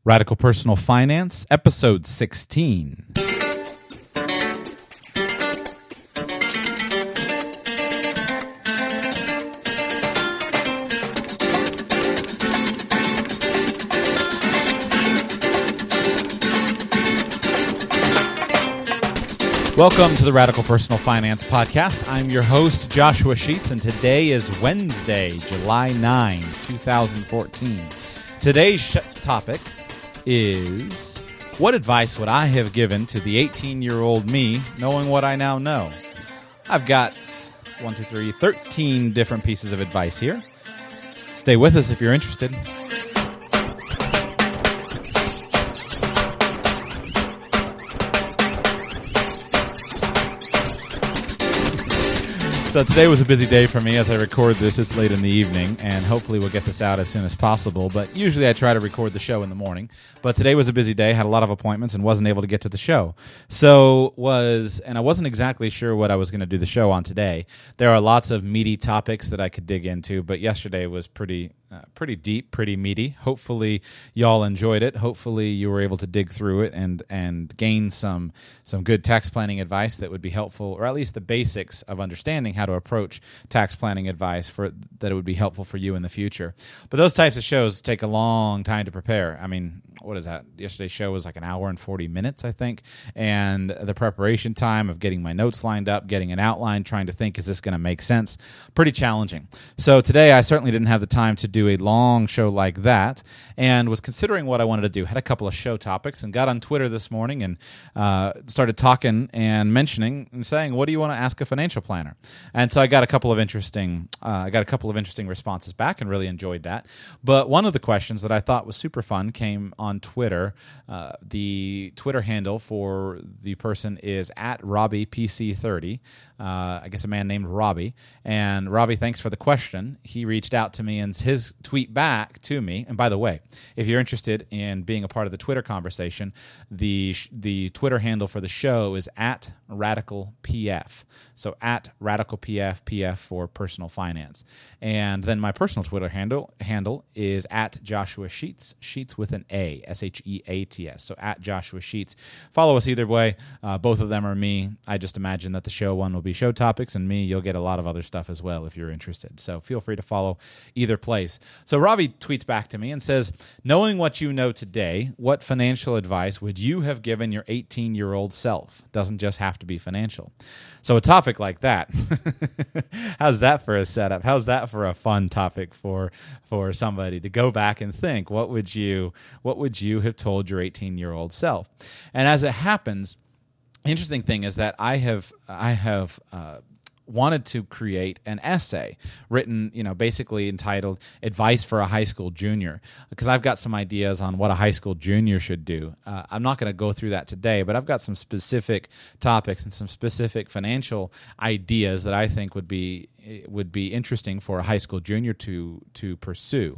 Radical Personal Finance, Episode 16. Welcome to the Radical Personal Finance Podcast. I'm your host, Joshua Sheets, and today is Wednesday, July 9, 2014. Today's topic is, what advice would I have given to the 18-year-old me, knowing what I now know? I've got 13 different pieces of advice here. Stay with us if you're interested. So today was a busy day for me as I record this. It's late in the evening, and hopefully we'll get this out as soon as possible. But usually I try to record the show in the morning. But today was a busy day, had a lot of appointments, and wasn't able to get to the show. And I wasn't exactly sure what I was going to do the show on today. There are lots of meaty topics that I could dig into, but yesterday was pretty deep, pretty meaty. Hopefully y'all enjoyed it. Hopefully you were able to dig through it and gain some good tax planning advice that would be helpful, or at least the basics of understanding how to approach tax planning advice that it would be helpful for you in the future. But those types of shows take a long time to prepare. I mean, what is that? Yesterday's show was like an hour and 40 minutes, I think. And the preparation time of getting my notes lined up, getting an outline, trying to think, is this going to make sense? Pretty challenging. So today I certainly didn't have the time to do a long show like that, and was considering what I wanted to do. Had a couple of show topics and got on Twitter this morning and started talking and mentioning and saying, what do you want to ask a financial planner? And so I got a couple of interesting responses back and really enjoyed that. But one of the questions that I thought was super fun came on Twitter. The Twitter handle for the person is @RobbiePC30. I guess a man named Robbie. And Robbie, thanks for the question. He reached out to me, and his tweet back to me, and by the way, if you're interested in being a part of the Twitter conversation, the Twitter handle for the show is @RadicalPF. So @RadicalPF, PF for personal finance. And then my personal Twitter handle is @JoshuaSheets, Sheets with an A, SHEATS. So @JoshuaSheets. Follow us either way. Both of them are me. I just imagine that the show one will be show topics, and me, you'll get a lot of other stuff as well if you're interested. So feel free to follow either place. So Robbie tweets back to me and says, knowing what you know today, what financial advice would you have given your 18-year-old self? Doesn't just have to be financial. So a topic like that, how's that for a setup? How's that for a fun topic for somebody to go back and think, what would you have told your 18-year-old self? And as it happens, interesting thing is that I have wanted to create an essay written, basically entitled Advice for a High School Junior, because I've got some ideas on what a high school junior should do. I'm not going to go through that today, but I've got some specific topics and some specific financial ideas that I think would be interesting for a high school junior to pursue.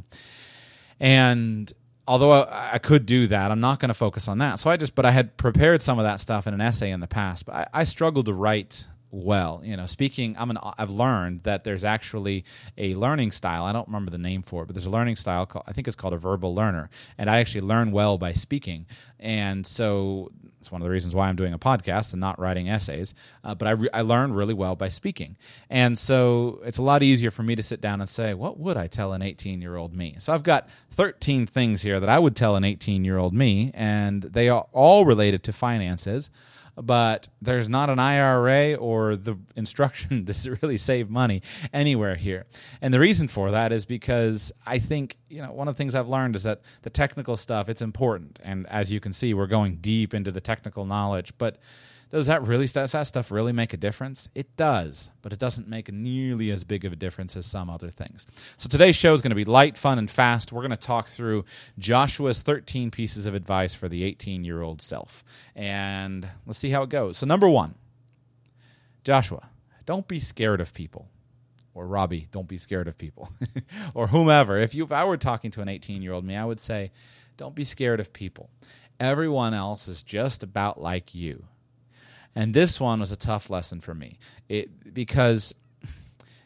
And although I could do that, I'm not going to focus on that. But I had prepared some of that stuff in an essay in the past, but I struggled to write well. Speaking, I've learned that there's actually a learning style. I don't remember the name for it, but there's a learning style I think it's called a verbal learner, and I actually learn well by speaking. And so it's one of the reasons why I'm doing a podcast and not writing essays. But I learn really well by speaking, and so it's a lot easier for me to sit down and say, what would I tell an 18-year-old me? So I've got 13 things here that I would tell an 18-year-old me, and they are all related to finances. But there's not an IRA or the instruction to really save money anywhere here. And the reason for that is because I think, one of the things I've learned is that the technical stuff, it's important. And as you can see, we're going deep into the technical knowledge. But does that stuff really make a difference? It does, but it doesn't make nearly as big of a difference as some other things. So today's show is going to be light, fun, and fast. We're going to talk through Joshua's 13 pieces of advice for the 18-year-old self. And let's see how it goes. So number 1, Joshua, don't be scared of people. Or Robbie, don't be scared of people. Or whomever. If I were talking to an 18-year-old me, I would say, don't be scared of people. Everyone else is just about like you. And this one was a tough lesson for me because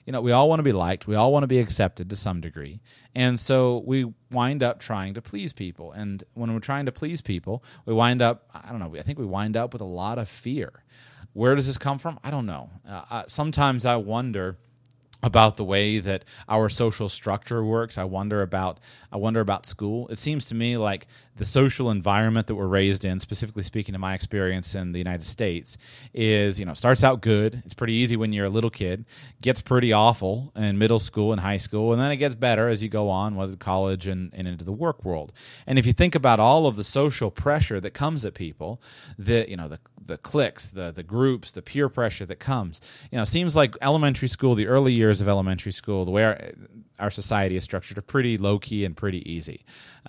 we all want to be liked. We all want to be accepted to some degree. And so we wind up trying to please people. And when we're trying to please people, we wind up, I think we wind up with a lot of fear. Where does this come from? I don't know. Sometimes I wonder about the way that our social structure works. I wonder about school. It seems to me like the social environment that we're raised in, specifically speaking to my experience in the United States, is, starts out good. It's pretty easy when you're a little kid, gets pretty awful in middle school and high school, and then it gets better as you go on, whether college and into the work world. And if you think about all of the social pressure that comes at people, the cliques, the groups, the peer pressure that comes, seems like elementary school, the early years of elementary school, the way our society is structured, are pretty low-key and pretty easy.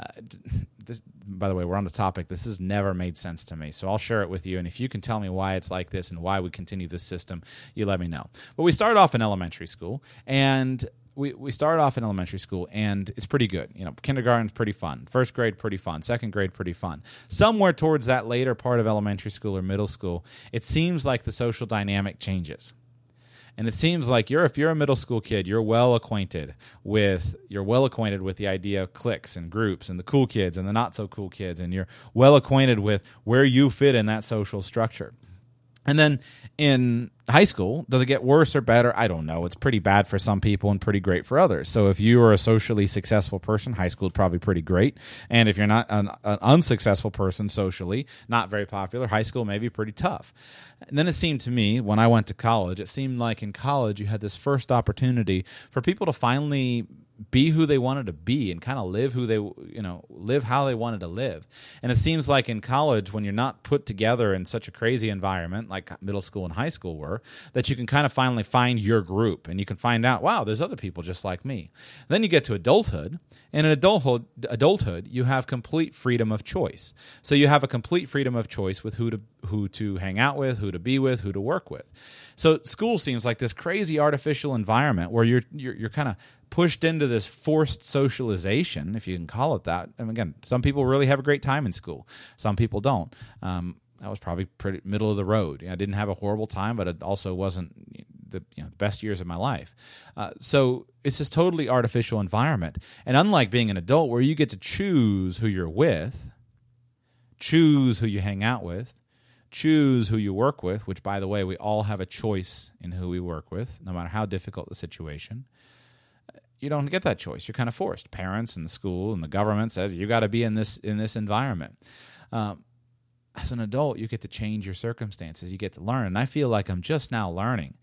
By the way, we're on the topic. This has never made sense to me, so I'll share it with you. And if you can tell me why it's like this and why we continue this system, you let me know. But we start off in elementary school, and we start off in elementary school, and it's pretty good. Kindergarten's pretty fun. First grade, pretty fun. Second grade, pretty fun. Somewhere towards that later part of elementary school or middle school, it seems like the social dynamic changes. And it seems like if you're a middle school kid, you're well acquainted with the idea of cliques and groups and the cool kids and the not so cool kids, and you're well acquainted with where you fit in that social structure. And then in high school, does it get worse or better? I don't know. It's pretty bad for some people and pretty great for others. So if you are a socially successful person, high school is probably pretty great. And if you're not an unsuccessful person socially, not very popular, high school may be pretty tough. And then it seemed to me, when I went to college, it seemed like in college you had this first opportunity for people to finally be who they wanted to be and kind of live live how they wanted to live. And it seems like in college, when you're not put together in such a crazy environment like middle school and high school were, that you can kind of finally find your group, and you can find out, wow, there's other people just like me. Then you get to adulthood, and in adulthood, you have complete freedom of choice. So you have a complete freedom of choice with who to hang out with, who to be with, who to work with. So school seems like this crazy artificial environment where you're kind of pushed into this forced socialization, if you can call it that. And again, some people really have a great time in school. Some people don't. I was probably pretty middle of the road. I didn't have a horrible time, but it also wasn't the best years of my life. So it's this totally artificial environment. And unlike being an adult where you get to choose who you're with, choose who you hang out with, choose who you work with, which, by the way, we all have a choice in who we work with, no matter how difficult the situation. You don't get that choice. You're kind of forced. Parents and the school and the government says you got to be in this environment. As an adult, you get to change your circumstances. You get to learn. And I feel like I'm just now learning.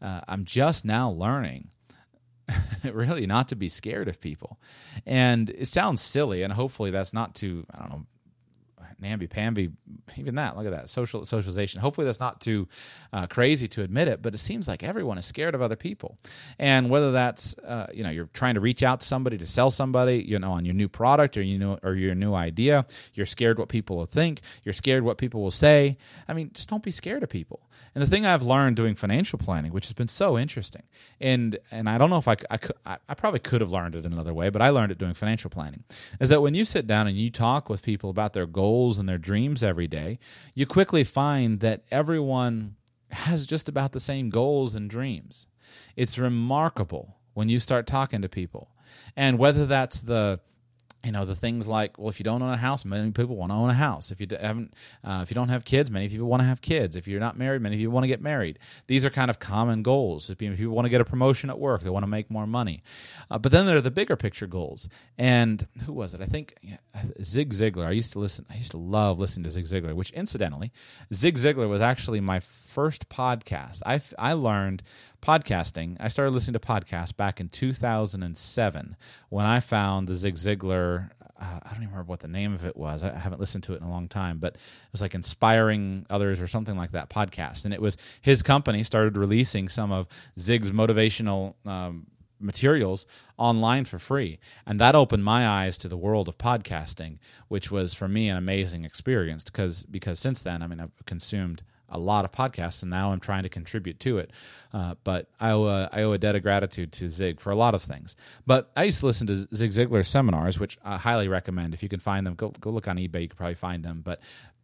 Really not to be scared of people. And it sounds silly, and hopefully that's not too, namby-pamby, even that, look at that, socialization. Hopefully that's not too crazy to admit it, but it seems like everyone is scared of other people. And whether that's, you're trying to reach out to somebody to sell somebody, on your new product or your new idea, you're scared what people will think, you're scared what people will say. Just don't be scared of people. And the thing I've learned doing financial planning, which has been so interesting, and I don't know if I probably could have learned it another way, but I learned it doing financial planning, is that when you sit down and you talk with people about their goals and their dreams every day, you quickly find that everyone has just about the same goals and dreams. It's remarkable when you start talking to people. And whether that's the things like, well, if you don't own a house, many people want to own a house. If you don't have kids, many people want to have kids. If you're not married, many people want to get married. These are kind of common goals. If people want to get a promotion at work, they want to make more money. But then there are the bigger picture goals. And who was it? I think Zig Ziglar. I used to love listening to Zig Ziglar, which incidentally, Zig Ziglar was actually my first podcast. I learned podcasting. I started listening to podcasts back in 2007 when I found the Zig Ziglar, I don't even remember what the name of it was. I haven't listened to it in a long time, but it was like Inspiring Others or something like that podcast. And it was his company started releasing some of Zig's motivational materials online for free. And that opened my eyes to the world of podcasting, which was for me an amazing experience because since then, I've consumed a lot of podcasts, and now I'm trying to contribute to it. But I owe a debt of gratitude to Zig for a lot of things. But I used to listen to Zig Ziglar's seminars, which I highly recommend. If you can find them, go look on eBay. You can probably find them. But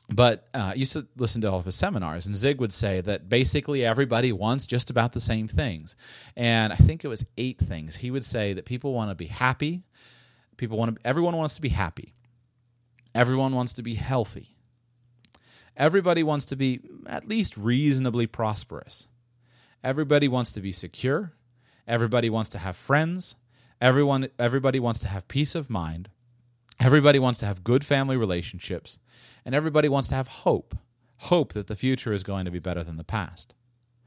But I used to listen to all of his seminars, and Zig would say that basically everybody wants just about the same things. And I think it was 8 things. He would say that people want to be happy. Everyone wants to be happy. Everyone wants to be healthy. Everybody wants to be at least reasonably prosperous. Everybody wants to be secure. Everybody wants to have friends. Everybody wants to have peace of mind. Everybody wants to have good family relationships. And everybody wants to have hope. Hope that the future is going to be better than the past.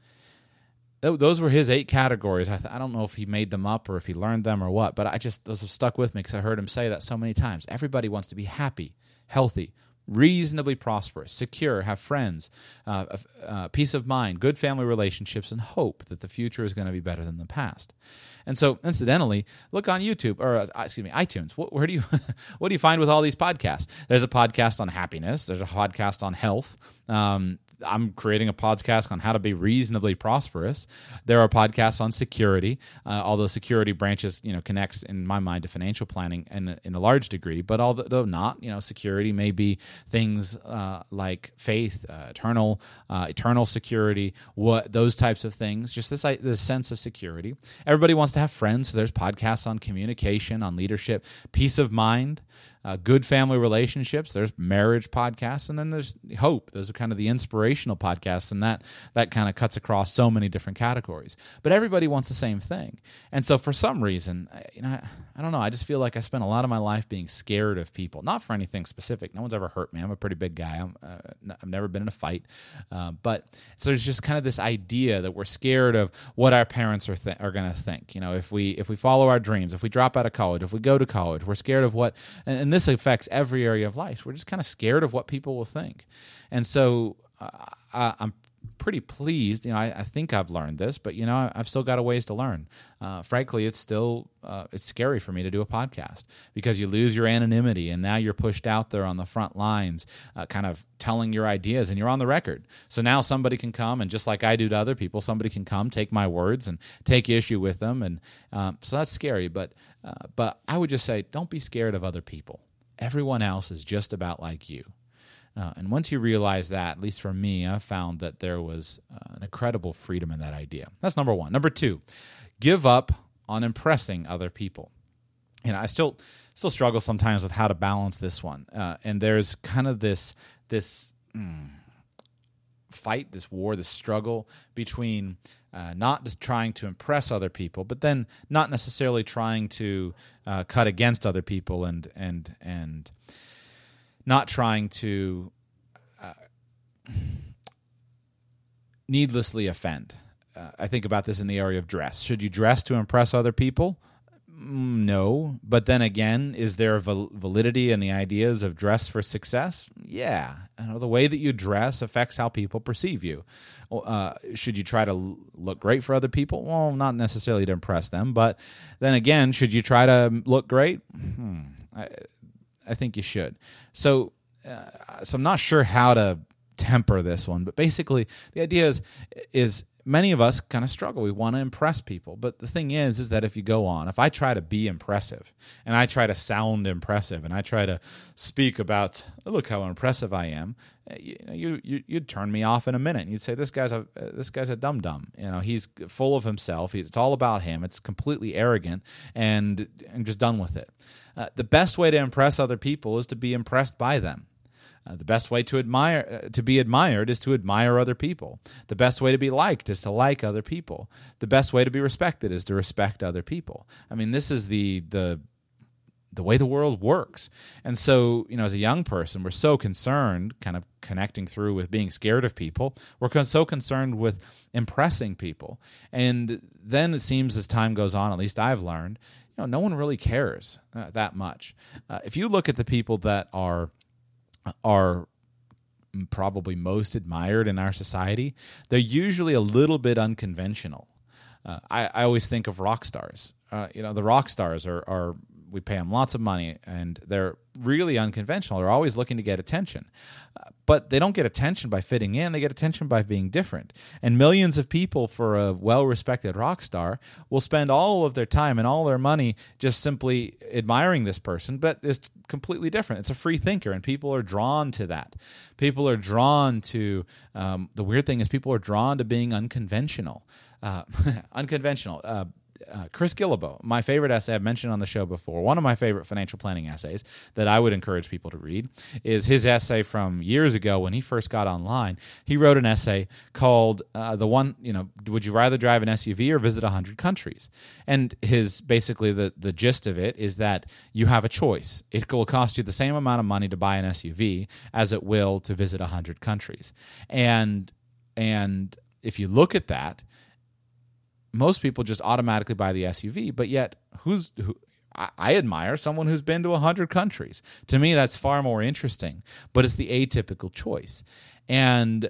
Those were his 8 categories. I don't know if he made them up or if he learned them or what, but those have stuck with me because I heard him say that so many times. Everybody wants to be happy, healthy, reasonably prosperous, secure, have friends, peace of mind, good family relationships, and hope that the future is going to be better than the past. And so, incidentally, look on YouTube or iTunes. Where do you what do you find with all these podcasts? There's a podcast on happiness. There's a podcast on health. I'm creating a podcast on how to be reasonably prosperous. There are podcasts on security, although security branches, connects in my mind to financial planning in a large degree. But although not, security may be things like faith, eternal security, those types of things. Just this sense of security. Everybody wants to have friends, so there's podcasts on communication, on leadership, peace of mind. Good family relationships. There's marriage podcasts, and then there's hope. Those are kind of the inspirational podcasts, and that kind of cuts across so many different categories. But everybody wants the same thing, and so for some reason, I don't know. I just feel like I spent a lot of my life being scared of people, not for anything specific. No one's ever hurt me. I'm a pretty big guy. I've never been in a fight, but so there's just kind of this idea that we're scared of what our parents are going to think. If we follow our dreams, if we drop out of college, if we go to college, we're scared of what. And this affects every area of life. We're just kind of scared of what people will think. And so I'm pretty pleased. I think I've learned this, but, I've still got a ways to learn. Frankly, it's still it's scary for me to do a podcast because you lose your anonymity, and now you're pushed out there on the front lines, kind of telling your ideas, and you're on the record. So now somebody can come, and just like I do to other people, somebody can come, take my words, and take issue with them. And so that's scary. But I would just say, don't be scared of other people. Everyone else is just about like you. And once you realize that, at least for me, I found that there was an incredible freedom in that idea. That's number 1. Number 2, give up on impressing other people. I still struggle sometimes with how to balance this one. And there's kind of this fight, this war, this struggle between not just trying to impress other people, but then not necessarily trying to cut against other people and not trying to needlessly offend. I think about this in the area of dress. Should you dress to impress other people? No. But then again, is there validity in the ideas of dress for success? Yeah. The way that you dress affects how people perceive you. Should you try to look great for other people? Well, not necessarily to impress them. But then again, should you try to look great? I think you should. So I'm not sure how to temper this one. But basically, the idea is many of us kind of struggle. We want to impress people. But the thing is that if I try to be impressive and I try to sound impressive and I try to speak about, look how impressive I am, you'd turn me off in a minute. You'd say, this guy's a dum-dum. He's full of himself. It's all about him. It's completely arrogant, and I'm just done with it. The best way to impress other people is to be impressed by them. The best way to be admired is to admire other people. The best way to be liked is to like other people. The best way to be respected is to respect other people. I mean, this is the way the world works. And so, as a young person, we're so concerned, kind of connecting through with being scared of people. We're so concerned with impressing people. And then it seems as time goes on, at least I've learned, no one really cares that much. If you look at the people that are probably most admired in our society, they're usually a little bit unconventional. I always think of rock stars. The rock stars are we pay them lots of money, and they're really unconventional. They're always looking to get attention. But they don't get attention by fitting in. They get attention by being different. And millions of people, for a well-respected rock star, will spend all of their time and all their money just simply admiring this person, but it's completely different. It's a free thinker, and people are drawn to that. People are drawn to, the weird thing is people are drawn to being unconventional. Chris Guillebeau, my favorite essay I've mentioned on the show before, one of my favorite financial planning essays that I would encourage people to read is his essay from years ago when he first got online. He wrote an essay called would you rather drive an SUV or visit 100 countries? And basically the gist of it is that you have a choice. It will cost you the same amount of money to buy an SUV as it will to visit 100 countries. And if you look at that, most people just automatically buy the SUV, but yet I admire someone who's been to 100 countries. To me, that's far more interesting, but it's the atypical choice. And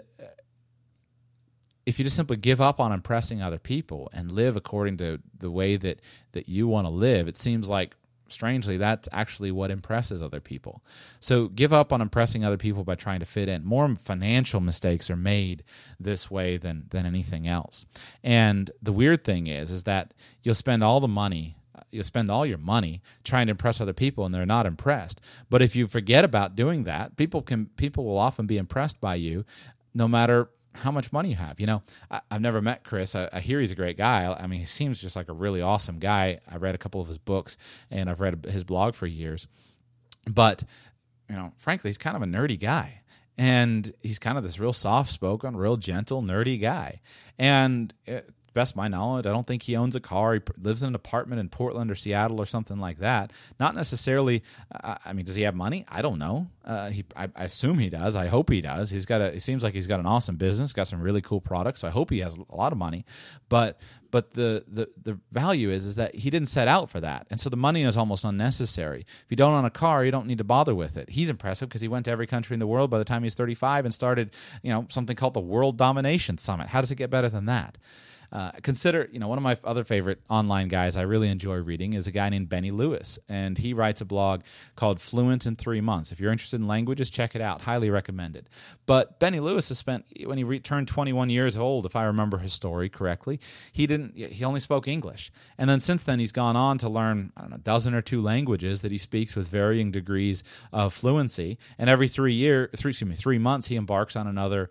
if you just simply give up on impressing other people and live according to the way that you want to live, it seems like, strangely, that's actually what impresses other people. So give up on impressing other people by trying to fit in. More financial mistakes are made this way than anything else. And the weird thing is that you'll spend all your money trying to impress other people, and they're not impressed. But if you forget about doing that, people will often be impressed by you no matter how much money you have. I've never met Chris. I hear he's a great guy. I mean, he seems just like a really awesome guy. I read a couple of his books, and I've read his blog for years. But, frankly, he's kind of a nerdy guy. And he's kind of this real soft-spoken, real gentle, nerdy guy. And best of my knowledge, I don't think he owns a car. He lives in an apartment in Portland or Seattle or something like that. Not necessarily. Does he have money? I don't know. I assume he does. I hope he does. It seems like he's got an awesome business, got some really cool products. So I hope he has a lot of money. But the value is that he didn't set out for that, and so the money is almost unnecessary. If you don't own a car, you don't need to bother with it. He's impressive because he went to every country in the world by the time he's 35 and started, something called the World Domination Summit. How does it get better than that? Consider, one of my other favorite online guys I really enjoy reading is a guy named Benny Lewis, and he writes a blog called Fluent in 3 Months. If you're interested in languages, check it out. Highly recommended. But Benny Lewis has spent, when he turned 21 years old, if I remember his story correctly, he only spoke English. And then since then, he's gone on to learn, a dozen or two languages that he speaks with varying degrees of fluency. And every 3 months, he embarks on another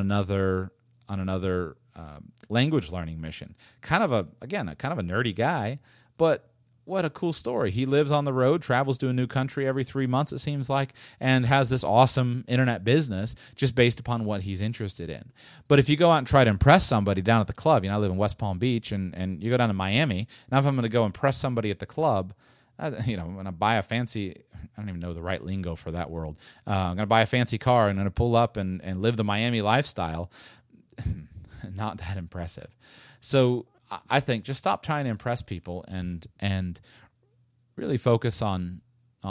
language learning mission. Kind of a nerdy guy, but what a cool story. He lives on the road, travels to a new country every 3 months, it seems like, and has this awesome internet business just based upon what he's interested in. But if you go out and try to impress somebody down at the club, I live in West Palm Beach, and you go down to Miami, now if I'm going to go impress somebody at the club, when I buy a fancy, I don't even know the right lingo for that world, I'm going to buy a fancy car and I'm going to pull up and live the Miami lifestyle, not that impressive. So I think just stop trying to impress people and really focus on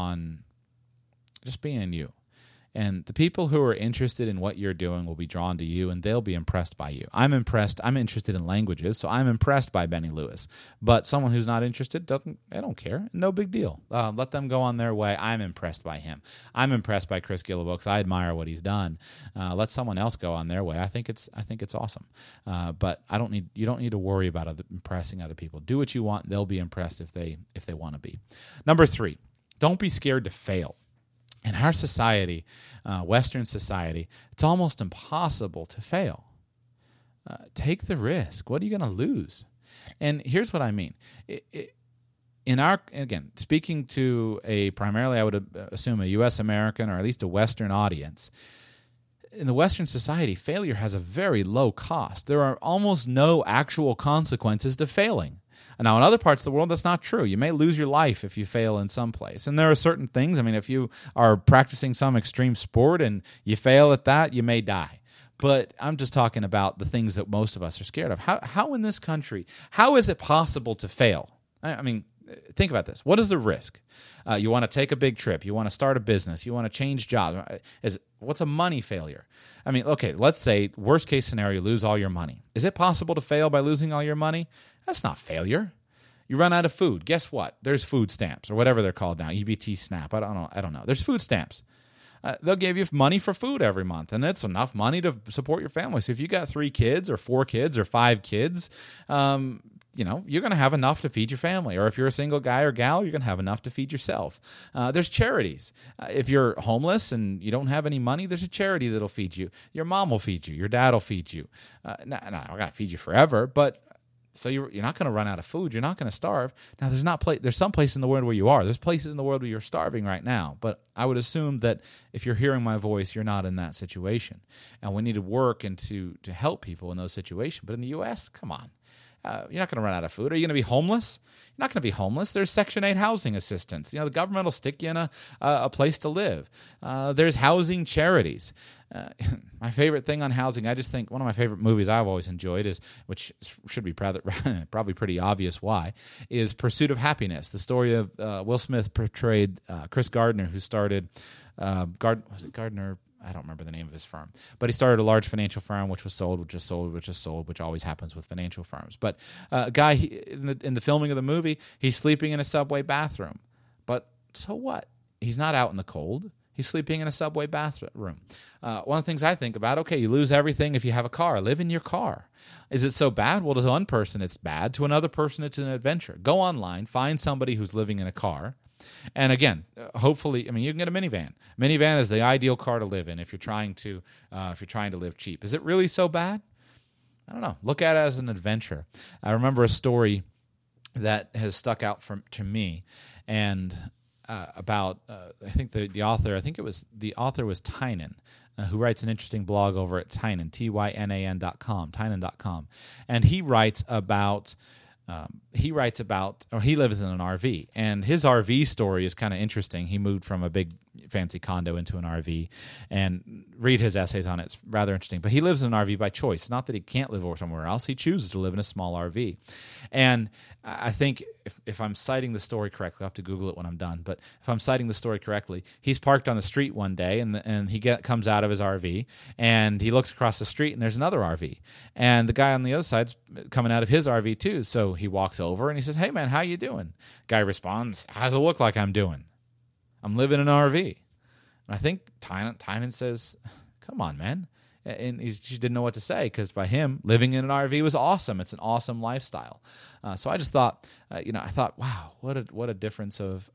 just being you. And the people who are interested in what you're doing will be drawn to you, and they'll be impressed by you. I'm interested in languages, so I'm impressed by Benny Lewis. But someone who's not interested, I don't care. No big deal. Let them go on their way. I'm impressed by him. I'm impressed by Chris Guillebeau because I admire what he's done. Let someone else go on their way. I think it's awesome. But you don't need to worry about impressing other people. Do what you want. They'll be impressed if they want to be. Number 3, don't be scared to fail. In our society, Western society, it's almost impossible to fail. Take the risk. What are you going to lose? And here's what I mean. Again, speaking to primarily, I would assume a U.S. American or at least a Western audience, in the Western society, failure has a very low cost. There are almost no actual consequences to failing. Now, in other parts of the world, that's not true. You may lose your life if you fail in some place. And there are certain things. If you are practicing some extreme sport and you fail at that, you may die. But I'm just talking about the things that most of us are scared of. How in this country, how is it possible to fail? Think about this. What is the risk? You want to take a big trip. You want to start a business. You want to change jobs. What's a money failure? Okay, let's say worst case scenario, lose all your money. Is it possible to fail by losing all your money? That's not failure. You run out of food. Guess what? There's food stamps or whatever they're called now. EBT SNAP. I don't know. There's food stamps. They'll give you money for food every month, and it's enough money to support your family. So if you got 3 kids or 4 kids or 5 kids, you're going to have enough to feed your family. Or if you're a single guy or gal, you're going to have enough to feed yourself. There's charities. If you're homeless and you don't have any money, there's a charity that'll feed you. Your mom will feed you. Your dad will feed you. I got to feed you forever, but so you're not going to run out of food. You're not going to starve. Now, there's some place in the world where you are. There's places in the world where you're starving right now. But I would assume that if you're hearing my voice, you're not in that situation. And we need to work to help people in those situations. But in the U.S., come on. You're not going to run out of food. Are you going to be homeless? You're not going to be homeless. There's Section 8 housing assistance. The government will stick you in a place to live. There's housing charities. My favorite thing on housing, I just think one of my favorite movies I've always enjoyed is, which should be probably pretty obvious why, is Pursuit of Happiness. The story of Will Smith portrayed Chris Gardner, who started was it Gardner? I don't remember the name of his firm, but he started a large financial firm, which was sold, which always happens with financial firms. But a guy in the filming of the movie, he's sleeping in a subway bathroom. But so what? He's not out in the cold. He's sleeping in a subway bathroom. One of the things I think about, okay, you lose everything if you have a car. Live in your car. Is it so bad? Well, to one person, it's bad. To another person, it's an adventure. Go online, find somebody who's living in a car. And again, hopefully, you can get a minivan. Minivan is the ideal car to live in if you're trying to live cheap. Is it really so bad? I don't know. Look at it as an adventure. I remember a story that has stuck out to me, and about I think the author was Tynan, who writes an interesting blog over at Tynan, Tynan.com, and he lives in an RV, and his RV story is kind of interesting. He moved from a big fancy condo into an RV, and read his essays on it. It's rather interesting. But he lives in an RV by choice. Not that he can't live somewhere else. He chooses to live in a small RV. And I think if I'm citing the story correctly, I'll have to Google it when I'm done, but if I'm citing the story correctly, he's parked on the street one day, and he comes out of his RV, and he looks across the street, and there's another RV. And the guy on the other side's coming out of his RV too. So he walks over, and he says, "Hey, man, how you doing?" Guy responds, "How's it look like I'm doing? I'm living in an RV." And I think Tynan says, "Come on, man." And he didn't know what to say, because by him, living in an RV was awesome. It's an awesome lifestyle. So I just thought, wow, what a difference of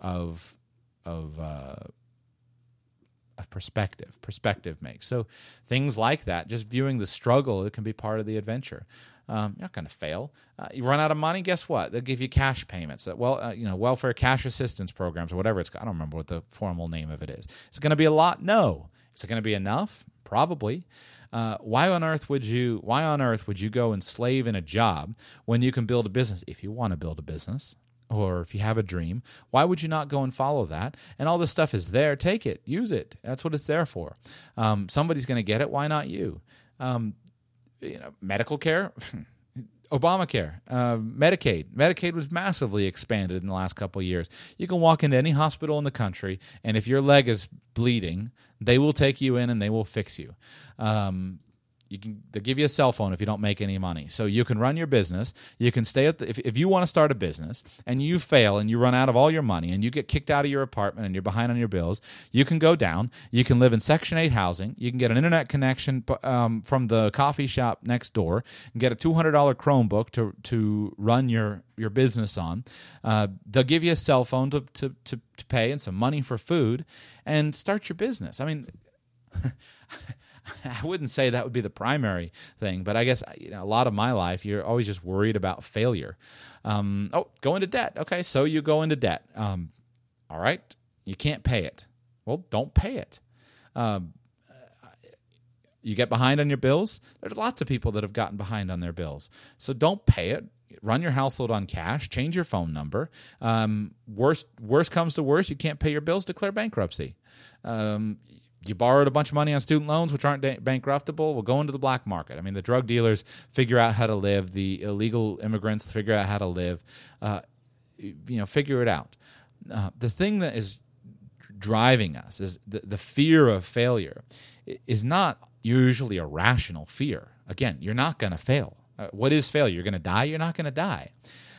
perspective. Perspective makes. So things like that, just viewing the struggle, it can be part of the adventure. You're not going to fail. You run out of money, guess what? They'll give you cash payments. Welfare cash assistance programs or whatever it's called. I don't remember what the formal name of it is. Is it going to be a lot? No. Is it going to be enough? Probably. Why on earth would you go and slave in a job when you can build a business? If you want to build a business, or if you have a dream, why would you not go and follow that? And all this stuff is there. Take it. Use it. That's what it's there for. Somebody's going to get it. Why not you? Medical care, Obamacare, Medicaid. Medicaid was massively expanded in the last couple of years. You can walk into any hospital in the country, and if your leg is bleeding, they will take you in and they will fix you. They'll give you a cell phone if you don't make any money. So you can run your business. You can stay if you want to start a business and you fail and you run out of all your money and you get kicked out of your apartment and you're behind on your bills, you can go down. You can live in Section 8 housing. You can get an internet connection from the coffee shop next door and get a $200 Chromebook to run your business on. They'll give you a cell phone to pay and some money for food and start your business. I mean, I wouldn't say that would be the primary thing, but I guess a lot of my life, you're always just worried about failure. Go into debt. Okay, so you go into debt. All right, you can't pay it. Well, don't pay it. You get behind on your bills. There's lots of people that have gotten behind on their bills. So don't pay it. Run your household on cash. Change your phone number. Worst comes to worst, you can't pay your bills, declare bankruptcy. You borrowed a bunch of money on student loans, which aren't bankruptable. We'll go into the black market. I mean, the drug dealers figure out how to live. The illegal immigrants figure out how to live. Figure it out. The thing that is driving us is the fear of failure is not usually a rational fear. Again, you're not going to fail. What is failure? You're going to die? You're not going to die.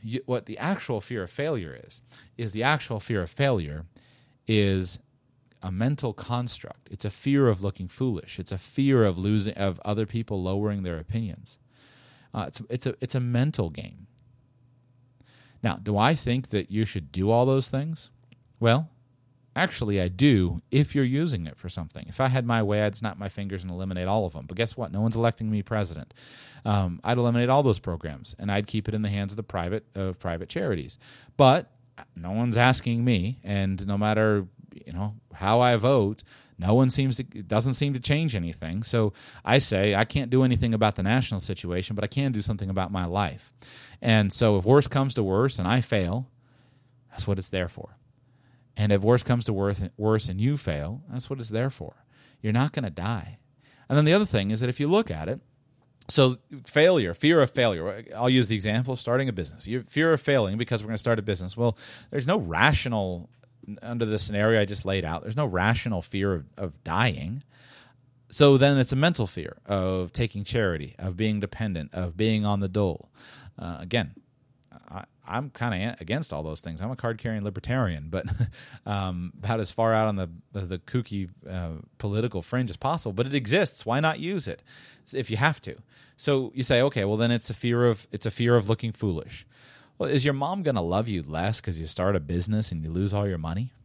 what the actual fear of failure is the actual fear of failure is a mental construct. It's a fear of looking foolish. It's a fear of other people lowering their opinions. It's a mental game. Now, do I think that you should do all those things? Well, actually, I do if you're using it for something. If I had my way, I'd snap my fingers and eliminate all of them. But guess what? No one's electing me president. I'd eliminate all those programs, and I'd keep it in the hands of the private charities. But no one's asking me, and no matter how I vote, it doesn't seem to change anything. So I say I can't do anything about the national situation, but I can do something about my life. And so if worse comes to worse and I fail, that's what it's there for. And if worse comes to worse and you fail, that's what it's there for. You're not going to die. And then the other thing is that if you look at it, so failure, fear of failure. I'll use the example of starting a business. Fear of failing because we're going to start a business. Well, there's no rational, under the scenario I just laid out, there's no rational fear of dying. So then it's a mental fear of taking charity, of being dependent, of being on the dole. Again, I'm kind of against all those things. I'm a card-carrying libertarian, but about as far out on the kooky political fringe as possible. But it exists. Why not use it if you have to? So you say, okay, well then it's a fear of looking foolish. Well, is your mom going to love you less because you start a business and you lose all your money?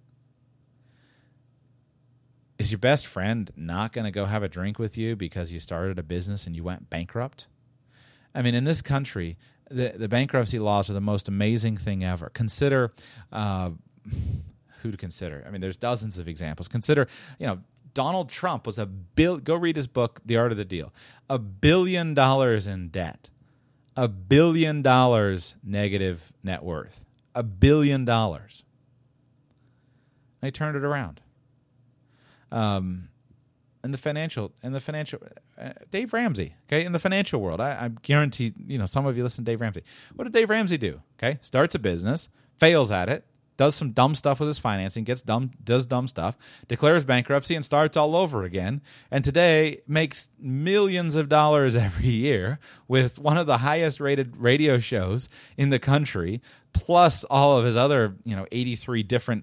Is your best friend not going to go have a drink with you because you started a business and you went bankrupt? I mean, in this country, the bankruptcy laws are the most amazing thing ever. Consider who to consider. I mean, there's dozens of examples. Consider, Donald Trump was go read his book, The Art of the Deal. $1 billion in debt. $1 billion negative net worth. $1 billion. They turned it around. In the financial, Dave Ramsey, okay, in the financial world, I guarantee, some of you listen to Dave Ramsey. What did Dave Ramsey do? Okay, starts a business, fails at it, does some dumb stuff with his financing, does dumb stuff, declares bankruptcy, and starts all over again. And today makes millions of dollars every year with one of the highest rated radio shows in the country, plus all of his other, 83 different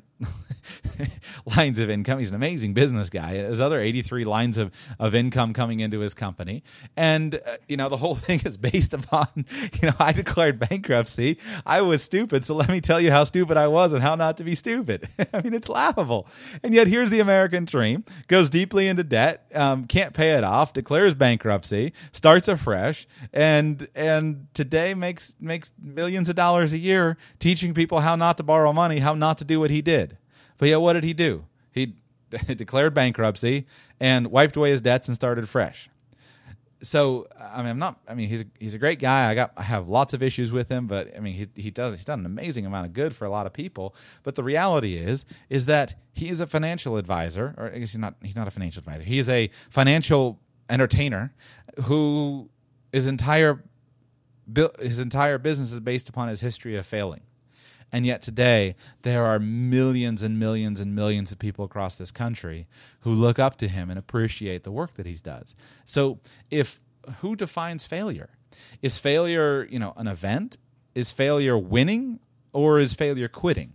lines of income. He's an amazing business guy. There's other 83 lines of income coming into his company. And, the whole thing is based upon, I declared bankruptcy. I was stupid. So let me tell you how stupid I was and how not to be stupid. I mean, it's laughable. And yet here's the American dream, goes deeply into debt, can't pay it off, declares bankruptcy, starts afresh, and today makes millions of dollars a year teaching people how not to borrow money, how not to do what he did. But yet, what did he do? He declared bankruptcy and wiped away his debts and started fresh. So, he's a great guy. I have lots of issues with him, but he's done an amazing amount of good for a lot of people. But the reality is that he is a financial advisor, or I guess he's not a financial advisor. He is a financial entertainer who his entire business is based upon his history of failing. And yet today, there are millions and millions and millions of people across this country who look up to him and appreciate the work that he does. So who defines failure? Is failure, an event? Is failure winning? Or is failure quitting?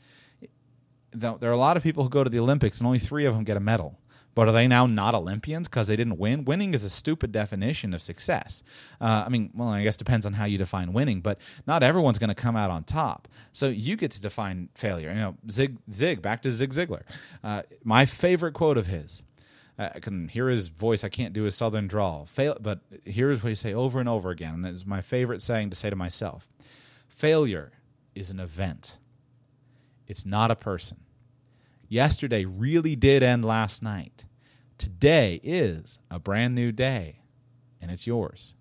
There are a lot of people who go to the Olympics and only 3 of them get a medal. But are they now not Olympians because they didn't win? Winning is a stupid definition of success. I guess it depends on how you define winning, but not everyone's going to come out on top. So you get to define failure. Back to Zig Ziglar. My favorite quote of his, I can hear his voice. I can't do his southern drawl. But here's what he say over and over again, and it's my favorite saying to say to myself. Failure is an event. It's not a person. Yesterday really did end last night. Today is a brand new day, and it's yours.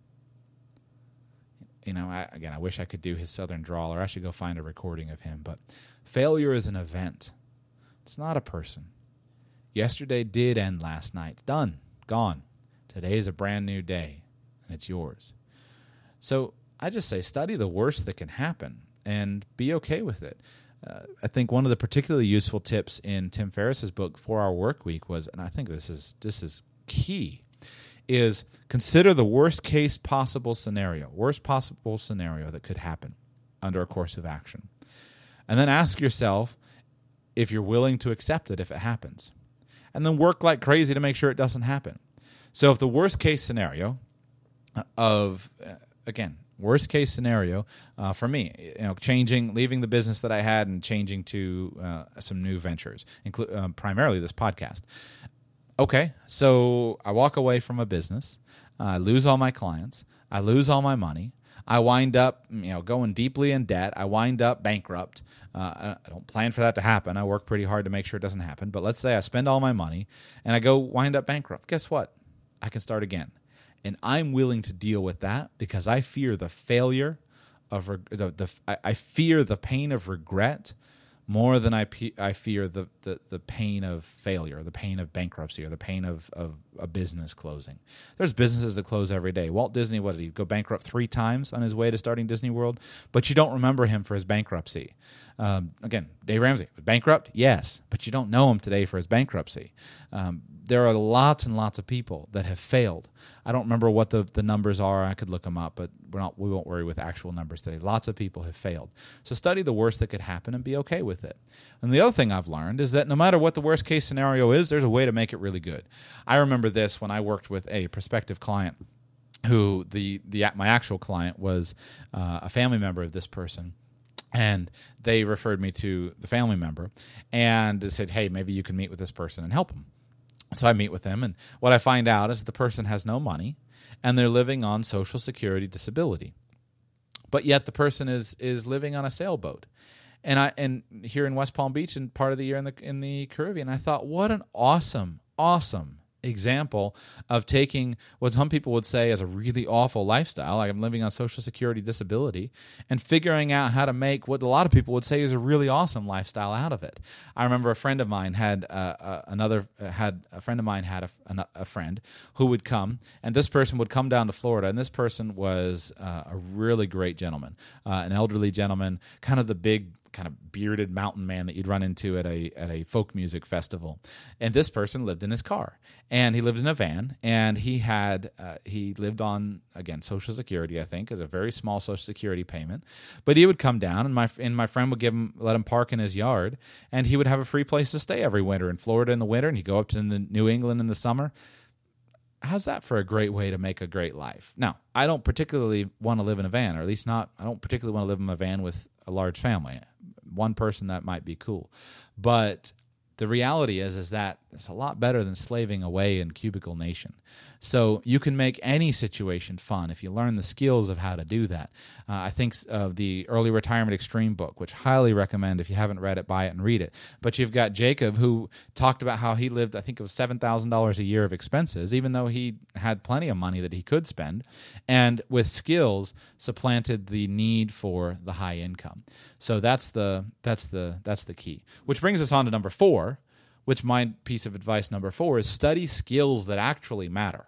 I wish I could do his southern drawl, or I should go find a recording of him. But failure is an event. It's not a person. Yesterday did end last night. Done. Gone. Today is a brand new day, and it's yours. So I just say study the worst that can happen and be okay with it. I think one of the particularly useful tips in Tim Ferriss's book, 4-Hour Workweek, was, and I think this is key, is consider the worst possible scenario that could happen. under a course of action. And then ask yourself if you're willing to accept it if it happens. And then work like crazy to make sure it doesn't happen. So if the worst case scenario worst case scenario for me, leaving the business that I had and changing to some new ventures, primarily this podcast. Okay, so I walk away from a business, I lose all my clients, I lose all my money, I wind up going deeply in debt, I wind up bankrupt. I don't plan for that to happen. I work pretty hard to make sure it doesn't happen. But let's say I spend all my money and I wind up bankrupt. Guess what? I can start again. And I'm willing to deal with that because I fear the failure of I fear the pain of regret more than I fear the pain of failure, the pain of bankruptcy, or the pain of a business closing. There's businesses that close every day. Walt Disney, what did he go bankrupt 3 times on his way to starting Disney World? But you don't remember him for his bankruptcy. Again, Dave Ramsey was bankrupt, yes, but you don't know him today for his bankruptcy. There are lots and lots of people that have failed. I don't remember what the numbers are. I could look them up, but we won't worry with actual numbers today. Lots of people have failed. So study the worst that could happen and be okay with it. And the other thing I've learned is that no matter what the worst case scenario is, there's a way to make it really good. I remember this when I worked with a prospective client who my actual client was a family member of this person. And they referred me to the family member and said, hey, maybe you can meet with this person and help them. So I meet with them, and what I find out is that the person has no money, and they're living on Social Security disability. But yet the person is living on a sailboat. And here in West Palm Beach and part of the year in the Caribbean, I thought, what an awesome example of taking what some people would say is a really awful lifestyle, like I'm living on Social Security disability, and figuring out how to make what a lot of people would say is a really awesome lifestyle out of it. I remember a friend of mine had a friend who would come, and this person would come down to Florida, and this person was a really great gentleman, an elderly gentleman, kind of the big, kind of bearded mountain man that you'd run into at a folk music festival. And this person lived in his car, and he lived in a van, and he lived on, again, Social Security, I think, as a very small Social Security payment. But he would come down, and my friend would let him park in his yard, and he would have a free place to stay every winter in Florida in the winter, and he'd go up to New England in the summer. How's that for a great way to make a great life? Now, I don't particularly want to live in a van, or at least I don't particularly want to live in a van with a large family. One person, that might be cool. But the reality is that it's a lot better than slaving away in Cubicle Nation. So you can make any situation fun if you learn the skills of how to do that. I think of the Early Retirement Extreme book, which I highly recommend. If you haven't read it, buy it and read it. But you've got Jacob, who talked about how he lived, I think it was $7,000 a year of expenses, even though he had plenty of money that he could spend, and with skills supplanted the need for the high income. So that's the key. Which brings us on to number 4, which my piece of advice number 4 is study skills that actually matter.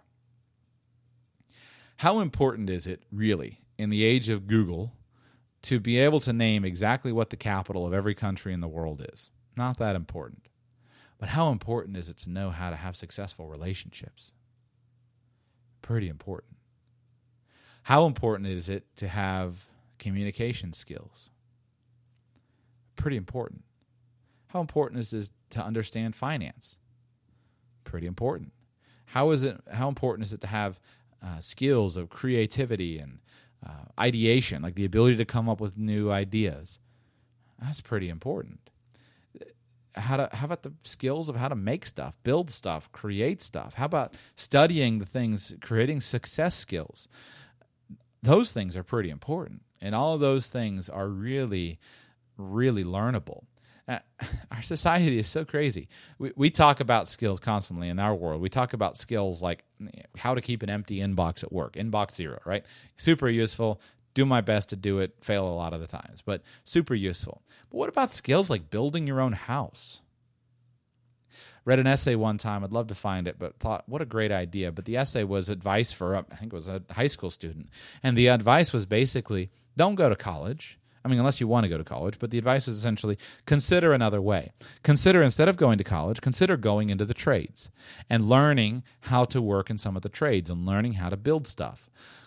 How important is it, really, in the age of Google, to be able to name exactly what the capital of every country in the world is? Not that important. But how important is it to know how to have successful relationships? Pretty important. How important is it to have communication skills? Pretty important. How important is it to understand finance? Pretty important. How important is it to have skills of creativity and ideation, like the ability to come up with new ideas? That's pretty important. How about the skills of how to make stuff, build stuff, create stuff? How about studying the things, creating success skills? Those things are pretty important, and all of those things are really, really learnable. Our society is so crazy. We talk about skills constantly in our world. We talk about skills like how to keep an empty inbox at work, inbox 0, right? Super useful. Do my best to do it. Fail a lot of the times, but super useful. But what about skills like building your own house? Read an essay one time. I'd love to find it, but thought, what a great idea. But the essay was advice for, I think it was a high school student. And the advice was basically, don't go to college. I mean, unless you want to go to college, but the advice is essentially consider another way. Consider, instead of going to college, consider going into the trades and learning how to work in some of the trades and learning how to build stuff.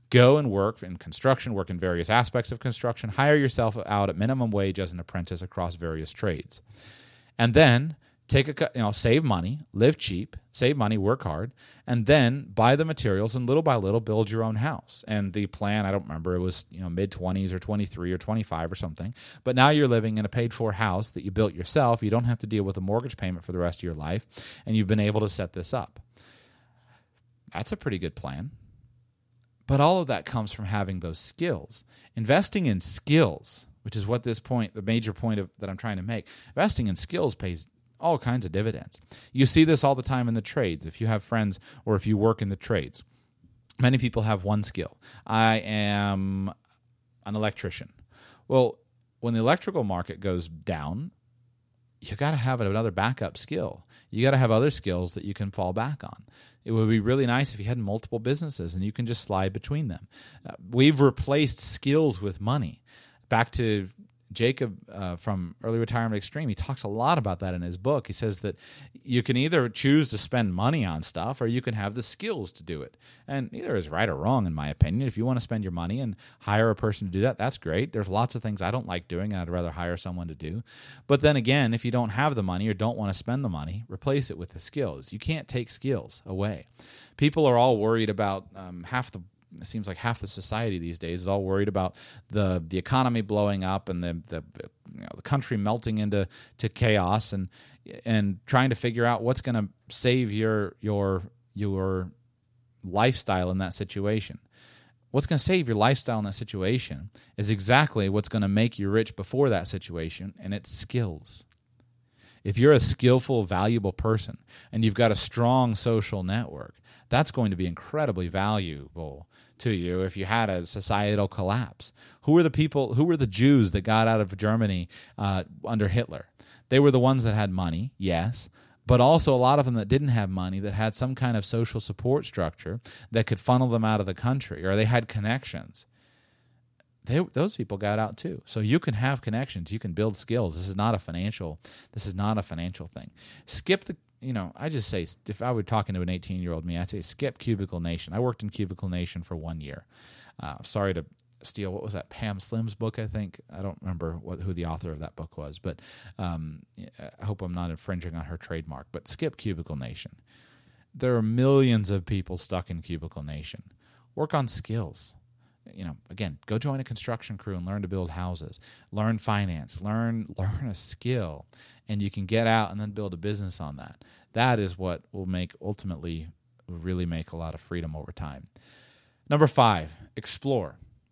Go and work in construction, work in various aspects of construction, hire yourself out at minimum wage as an apprentice across various trades. And then save money, live cheap, save money, work hard, and then buy the materials and little by little build your own house. And the plan, I don't remember, it was mid-20s or 23 or 25 or something. But now you're living in a paid-for house that you built yourself. You don't have to deal with a mortgage payment for the rest of your life, and you've been able to set this up. That's a pretty good plan. But all of that comes from having those skills. Investing in skills, which is what the major point that I'm trying to make, investing in skills pays all kinds of dividends. You see this all the time in the trades. If you have friends or if you work in the trades, many people have one skill. I am an electrician. Well, when the electrical market goes down, you got to have another backup skill. You got to have other skills that you can fall back on. It would be really nice if you had multiple businesses and you can just slide between them. We've replaced skills with money. Back to Jacob from Early Retirement Extreme, he talks a lot about that in his book. He says that you can either choose to spend money on stuff or you can have the skills to do it. And neither is right or wrong, in my opinion. If you want to spend your money and hire a person to do that, that's great. There's lots of things I don't like doing and I'd rather hire someone to do. But then again, if you don't have the money or don't want to spend the money, replace it with the skills. You can't take skills away. People are all worried about it seems like half the society these days is all worried about the economy blowing up and the country melting into chaos and trying to figure out what's going to save your lifestyle in that situation. What's going to save your lifestyle in that situation is exactly what's going to make you rich before that situation, and it's skills. If you're a skillful, valuable person and you've got a strong social network, that's going to be incredibly valuable to you if you had a societal collapse. Who were the Jews that got out of Germany under Hitler? They were the ones that had money, yes, but also a lot of them that didn't have money, that had some kind of social support structure that could funnel them out of the country, or they had connections. Those people got out too. So you can have connections. You can build skills. This is not a financial thing. I just say, if I were talking to an 18-year-old me, I'd say skip Cubicle Nation. I worked in Cubicle Nation for 1 year. Sorry to steal, what was that, Pam Slim's book, I think? I don't remember who the author of that book was, but I hope I'm not infringing on her trademark. But skip Cubicle Nation. There are millions of people stuck in Cubicle Nation. Work on skills. Again, go join a construction crew and learn to build houses. Learn finance. Learn a skill. And you can get out and then build a business on that. That is what will really make a lot of freedom over time. Number 5, explore.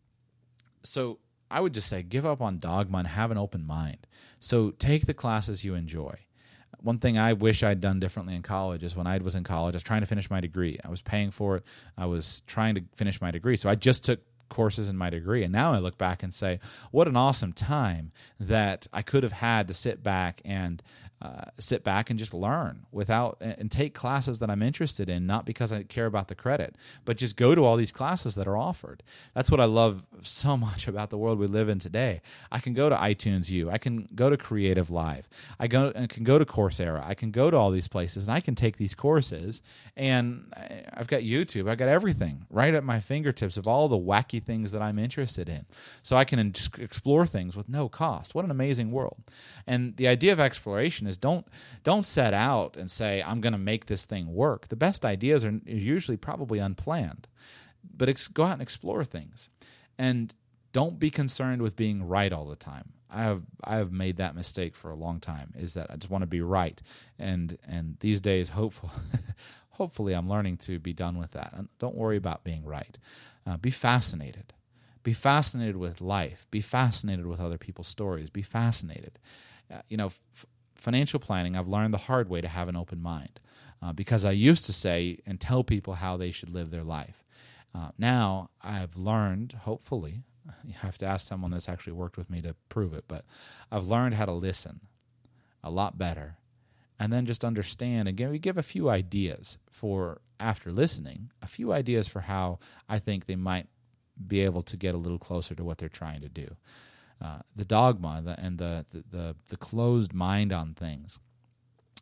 So I would just say give up on dogma and have an open mind. So take the classes you enjoy. One thing I wish I'd done differently in college is when I was in college, I was trying to finish my degree. I was paying for it. I was trying to finish my degree. So I just took courses in my degree. And now I look back and say, what an awesome time that I could have had to sit back and just learn and take classes that I'm interested in, not because I care about the credit, but just go to all these classes that are offered. That's what I love so much about the world we live in today. I can go to iTunes U. I can go to Creative Live. I can go to Coursera. I can go to all these places, and I can take these courses, and I've got YouTube. I've got everything right at my fingertips of all the wacky things that I'm interested in. So I can explore things with no cost. What an amazing world. And the idea of exploration is don't set out and say, I'm going to make this thing work. The best ideas are usually probably unplanned. But go out and explore things. And don't be concerned with being right all the time. I have made that mistake for a long time, is that I just want to be right. And these days, hopefully I'm learning to be done with that. And don't worry about being right. Be fascinated. Be fascinated with life. Be fascinated with other people's stories. Be fascinated. Financial planning, I've learned the hard way to have an open mind because I used to say and tell people how they should live their life. Now I've learned, hopefully, you have to ask someone that's actually worked with me to prove it, but I've learned how to listen a lot better and then just understand. Again, we give a few ideas for, after listening, a few ideas for how I think they might be able to get a little closer to what they're trying to do. The dogma and the closed mind on things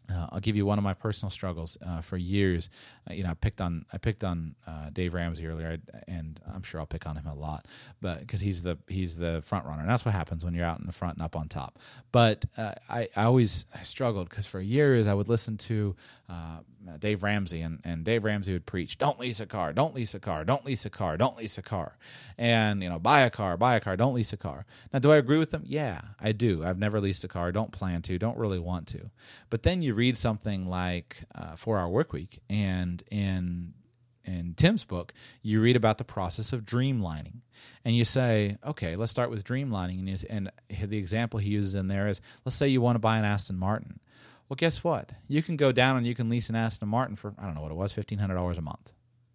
I'll give you one of my personal struggles. For years, I picked on Dave Ramsey earlier, and I'm sure I'll pick on him a lot, but because he's the front runner, and that's what happens when you're out in the front and up on top. But I always struggled because for years I would listen to Dave Ramsey, and Dave Ramsey would preach, "Don't lease a car, don't lease a car, don't lease a car, don't lease a car," and buy a car, don't lease a car. Now, do I agree with them? Yeah, I do. I've never leased a car, don't plan to, don't really want to. But then you read something like 4-Hour Workweek, and in Tim's book, you read about the process of dreamlining, and you say, okay, let's start with dreamlining, and the example he uses in there is, let's say you want to buy an Aston Martin. Well, guess what? You can go down and you can lease an Aston Martin for, I don't know what it was, $1,500 a month.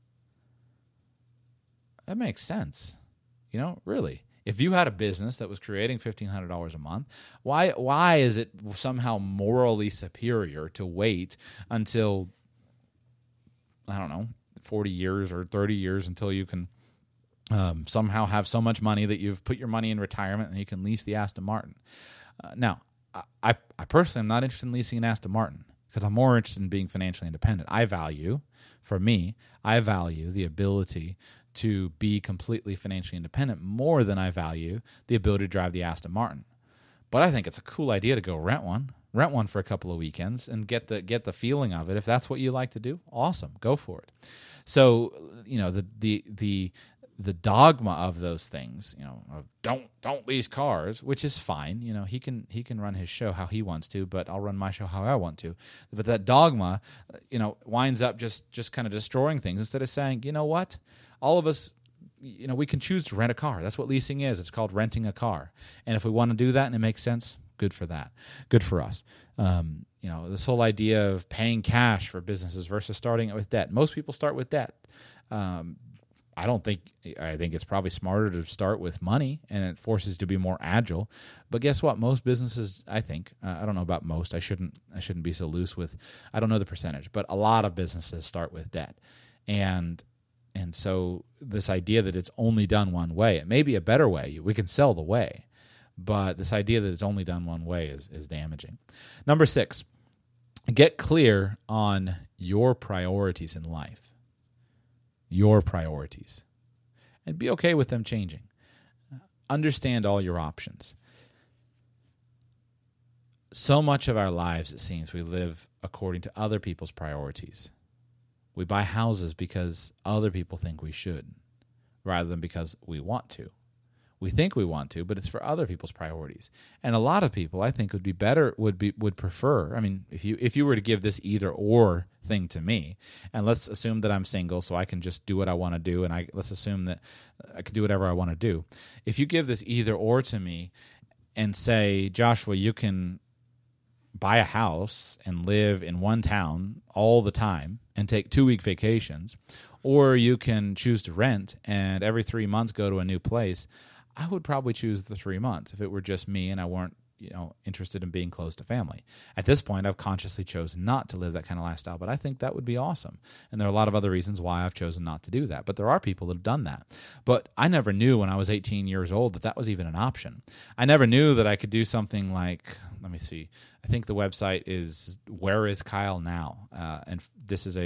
That makes sense. Really. If you had a business that was creating $1,500 a month, why is it somehow morally superior to wait until, I don't know, 40 years or 30 years until you can somehow have so much money that you've put your money in retirement and you can lease the Aston Martin? Now, I personally am not interested in leasing an Aston Martin because I'm more interested in being financially independent. I value the ability to be completely financially independent more than I value the ability to drive the Aston Martin. But I think it's a cool idea to go rent one for a couple of weekends and get the feeling of it. If that's what you like to do, awesome, go for it. So, the dogma of those things, of don't lease cars, which is fine. He can run his show how he wants to, but I'll run my show how I want to. But that dogma, winds up just kind of destroying things instead of saying, you know what, all of us, we can choose to rent a car. That's what leasing is. It's called renting a car. And if we want to do that and it makes sense, good for that. Good for us. This whole idea of paying cash for businesses versus starting it with debt. Most people start with debt. I think it's probably smarter to start with money, and it forces you to be more agile. But guess what? Most businesses, I think, I don't know about most. I shouldn't be so loose with. I don't know the percentage, but a lot of businesses start with debt, and so this idea that it's only done one way, it may be a better way. We can sell the way, but this idea that it's only done one way is damaging. Number 6, get clear on your priorities in life. Your priorities, and be okay with them changing. Understand all your options. So much of our lives, it seems, we live according to other people's priorities. We buy houses because other people think we should, rather than because we want to. We think we want to, but it's for other people's priorities. And a lot of people, I think, would prefer. I mean, if you were to give this either or thing to me, and let's assume that I'm single, so I can just do what I want to do, and let's assume that I can do whatever I want to do. If you give this either or to me, and say, Joshua, you can buy a house and live in one town all the time and take 2-week vacations, or you can choose to rent and every 3 months go to a new place, I would probably choose the 3 months if it were just me and I weren't interested in being close to family. At this point, I've consciously chosen not to live that kind of lifestyle, but I think that would be awesome. And there are a lot of other reasons why I've chosen not to do that. But there are people that have done that. But I never knew when I was 18 years old that was even an option. I never knew that I could do something like, let me see, I think the website is Where Is Kyle Now? And this is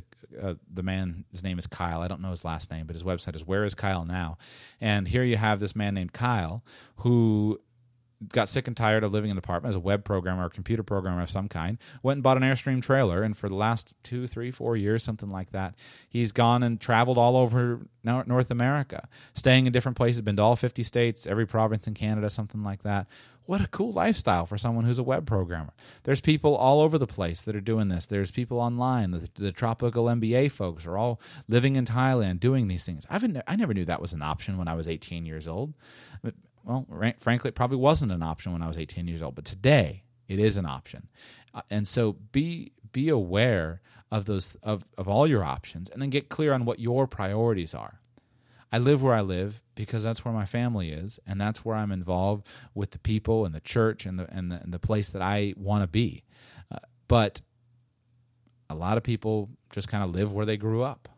the man, his name is Kyle. I don't know his last name, but his website is Where Is Kyle Now? And here you have this man named Kyle who got sick and tired of living in an apartment as a web programmer or computer programmer of some kind, went and bought an Airstream trailer, and for the last 2, 3, 4 years, something like that, he's gone and traveled all over North America, staying in different places, been to all 50 states, every province in Canada, something like that. What a cool lifestyle for someone who's a web programmer. There's people all over the place that are doing this. There's people online. The Tropical MBA folks are all living in Thailand doing these things. I never knew that was an option when I was 18 years old. Well, frankly, it probably wasn't an option when I was 18 years old, but today it is an option. And so be aware of those of all your options, and then get clear on what your priorities are. I live where I live because that's where my family is, and that's where I'm involved with the people and the church and the place that I want to be. But a lot of people just kind of live where they grew up,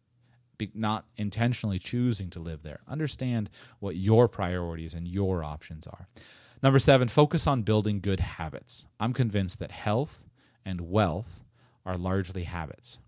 not intentionally choosing to live there. Understand what your priorities and your options are. Number 7, focus on building good habits. I'm convinced that health and wealth are largely habits.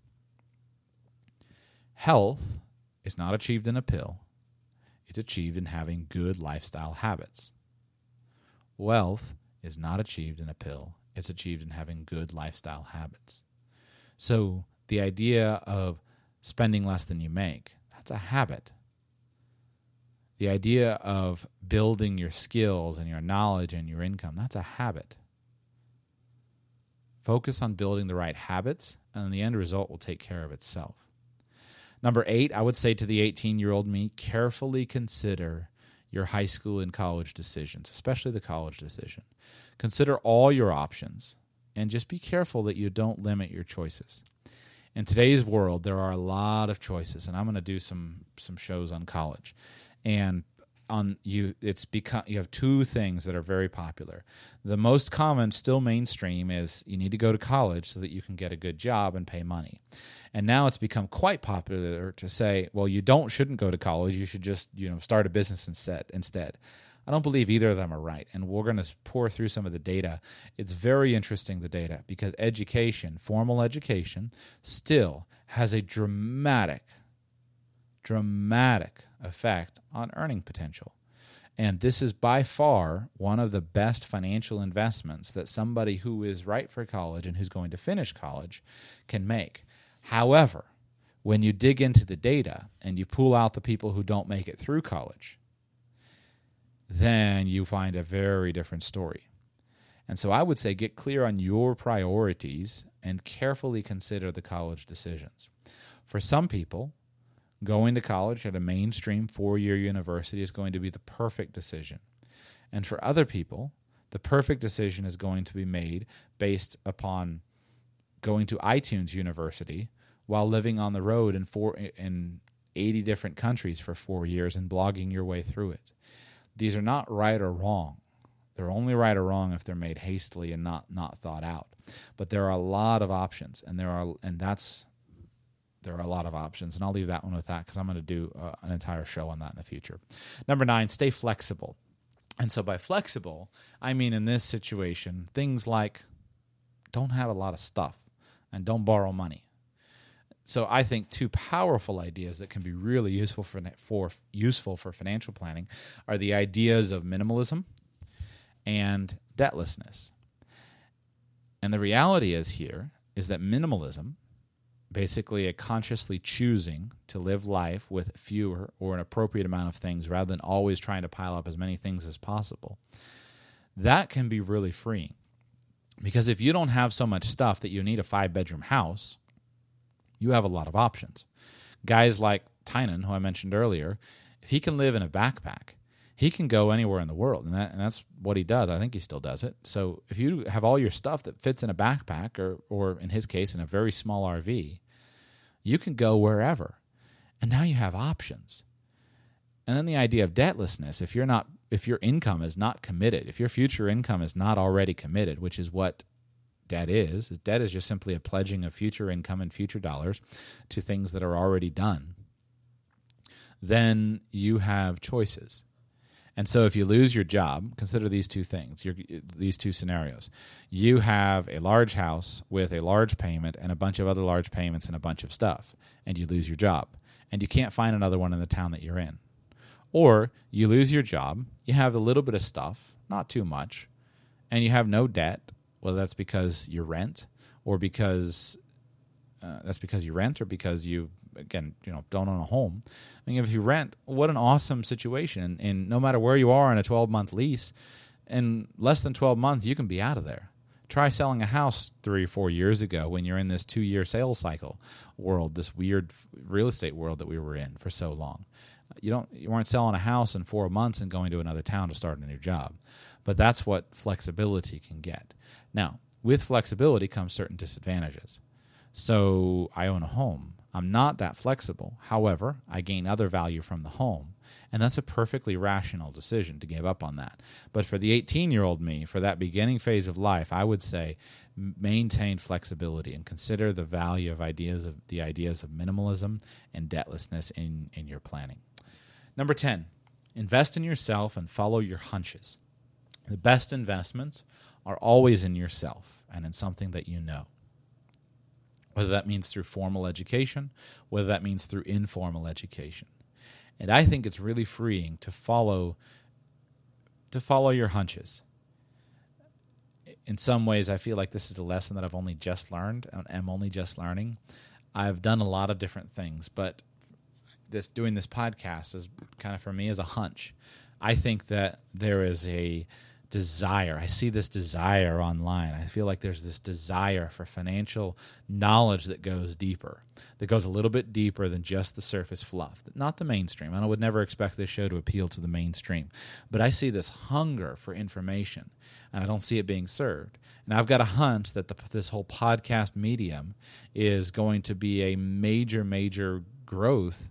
Health is not achieved in a pill. It's achieved in having good lifestyle habits. Wealth is not achieved in a pill. It's achieved in having good lifestyle habits. So the idea of spending less than you make, that's a habit. The idea of building your skills and your knowledge and your income, that's a habit. Focus on building the right habits, and the end result will take care of itself. Number 8, I would say to the 18-year-old me, carefully consider your high school and college decisions, especially the college decision. Consider all your options, and just be careful that you don't limit your choices. In today's world, there are a lot of choices, and I'm going to do some shows on college. And you have two things that are very popular. The most common, still mainstream, is you need to go to college so that you can get a good job and pay money. And now it's become quite popular to say, well, you shouldn't go to college. You should just start a business instead. I don't believe either of them are right, and we're going to pour through some of the data. It's very interesting, the data, because education, formal education, still has a dramatic effect on earning potential. And this is by far one of the best financial investments that somebody who is right for college and who's going to finish college can make. However, when you dig into the data and you pull out the people who don't make it through college, then you find a very different story. And so I would say get clear on your priorities and carefully consider the college decisions. For some people, going to college at a mainstream 4-year university is going to be the perfect decision. And for other people, the perfect decision is going to be made based upon going to iTunes University while living on the road in 80 different countries for 4 years and blogging your way through it. These are not right or wrong. They're only right or wrong if they're made hastily and not thought out. But there are a lot of options, and there are a lot of options, and I'll leave that one with that because I'm going to do an entire show on that in the future. Number 9, stay flexible. And so by flexible, I mean in this situation, things like don't have a lot of stuff and don't borrow money. So I think 2 powerful ideas that can be really useful for financial planning are the ideas of minimalism and debtlessness. And the reality is that minimalism, basically a consciously choosing to live life with fewer or an appropriate amount of things rather than always trying to pile up as many things as possible, that can be really freeing. Because if you don't have so much stuff that you need a 5-bedroom house, you have a lot of options. Guys like Tynan, who I mentioned earlier, if he can live in a backpack, he can go anywhere in the world, and that's what he does. I think he still does it. So if you have all your stuff that fits in a backpack, or in his case, in a very small RV, you can go wherever. And now you have options. And then the idea of debtlessness, if your income is not committed, if your future income is not already committed, which is what debt is just simply a pledging of future income and future dollars to things that are already done, then you have choices. And so if you lose your job, consider these 2 things, these 2 scenarios. You have a large house with a large payment and a bunch of other large payments and a bunch of stuff, and you lose your job, and you can't find another one in the town that you're in. Or you lose your job, you have a little bit of stuff, not too much, and you have no debt, whether that's because you rent or because you don't own a home. I mean, if you rent, what an awesome situation. And no matter where you are on a 12-month lease, in less than 12 months, you can be out of there. Try selling a house 3 or 4 years ago when you're in this 2-year sales cycle world, this weird real estate world that we were in for so long. You weren't selling a house in 4 months and going to another town to start a new job. But that's what flexibility can get. Now, with flexibility comes certain disadvantages. So I own a home. I'm not that flexible. However, I gain other value from the home, and that's a perfectly rational decision to give up on that. But for the 18-year-old me, for that beginning phase of life, I would say maintain flexibility and consider the value of the ideas of minimalism and debtlessness in your planning. Number 10, invest in yourself and follow your hunches. The best investments are always in yourself and in something that you know. whether that means through formal education, whether that means through informal education. And I think it's really freeing to follow your hunches. In some ways, I feel like this is a lesson that I've only just learned and am only just learning. I've done a lot of different things, but doing this podcast is kind of, for me, as a hunch. I think that there is a desire. I see this desire online. I feel like there's this desire for financial knowledge that goes deeper, that goes a little bit deeper than just the surface fluff, not the mainstream. I would never expect this show to appeal to the mainstream, but I see this hunger for information, and I don't see it being served. And I've got a hunch that this whole podcast medium is going to be a major growth,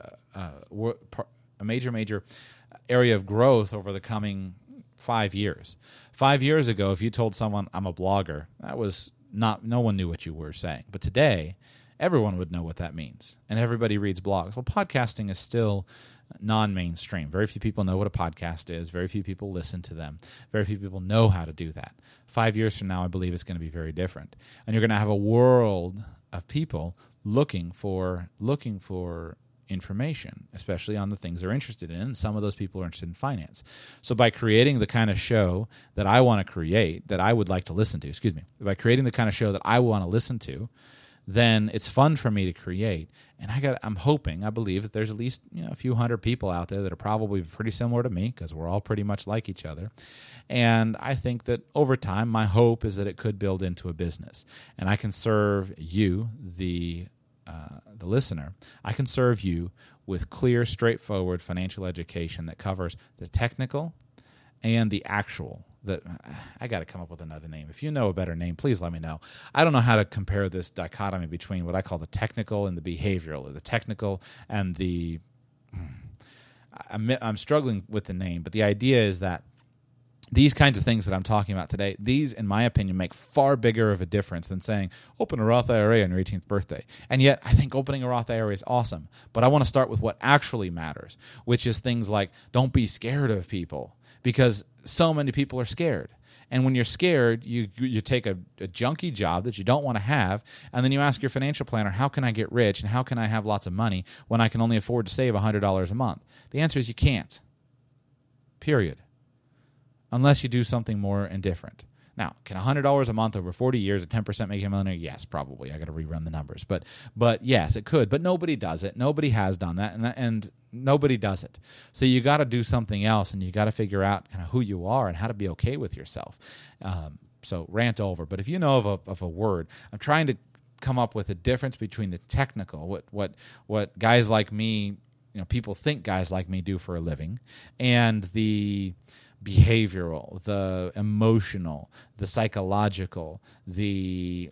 a major area of growth over the coming 5 years. 5 years ago, if you told someone I'm a blogger, no one knew what you were saying. But today, everyone would know what that means, and everybody reads blogs. Well, podcasting is still non-mainstream. Very few people know what a podcast is. Very few people listen to them. Very few people know how to do that. 5 years from now, I believe it's going to be very different, and you're going to have a world of people looking for information, especially on the things they're interested in. And some of those people are interested in finance. So by creating the kind of show that I want to create, that I would like to listen to, by creating the kind of show that I want to listen to, then it's fun for me to create. And I believe that there's at least a few hundred people out there that are probably pretty similar to me, because we're all pretty much like each other. And I think that over time, my hope is that it could build into a business, and I can serve you, the listener. I can serve you with clear, straightforward financial education that covers the technical and the actual. I got to come up with another name. If you know a better name, please let me know. I don't know how to compare this dichotomy between what I call the technical and the behavioral, or the technical and the... I'm struggling with the name, but the idea is that these kinds of things that I'm talking about today, these, in my opinion, make far bigger of a difference than saying, open a Roth IRA on your 18th birthday. And yet, I think opening a Roth IRA is awesome. But I want to start with what actually matters, which is things like, don't be scared of people, because so many people are scared. And when you're scared, you take a junky job that you don't want to have, and then you ask your financial planner, how can I get rich, and how can I have lots of money when I can only afford to save $100 a month? The answer is you can't. Period. Unless you do something more and different. Now, can $100 a month over 40 years at 10% make you a millionaire? Yes, probably. I got to rerun the numbers, but yes, it could. But nobody does it. Nobody has done that, and nobody does it. So you got to do something else, and you got to figure out kind of who you are and how to be okay with yourself. So rant over. But if you know of a word, I'm trying to come up with a difference between the technical, what guys like me, people think guys like me do for a living, and the behavioral, the emotional, the psychological, the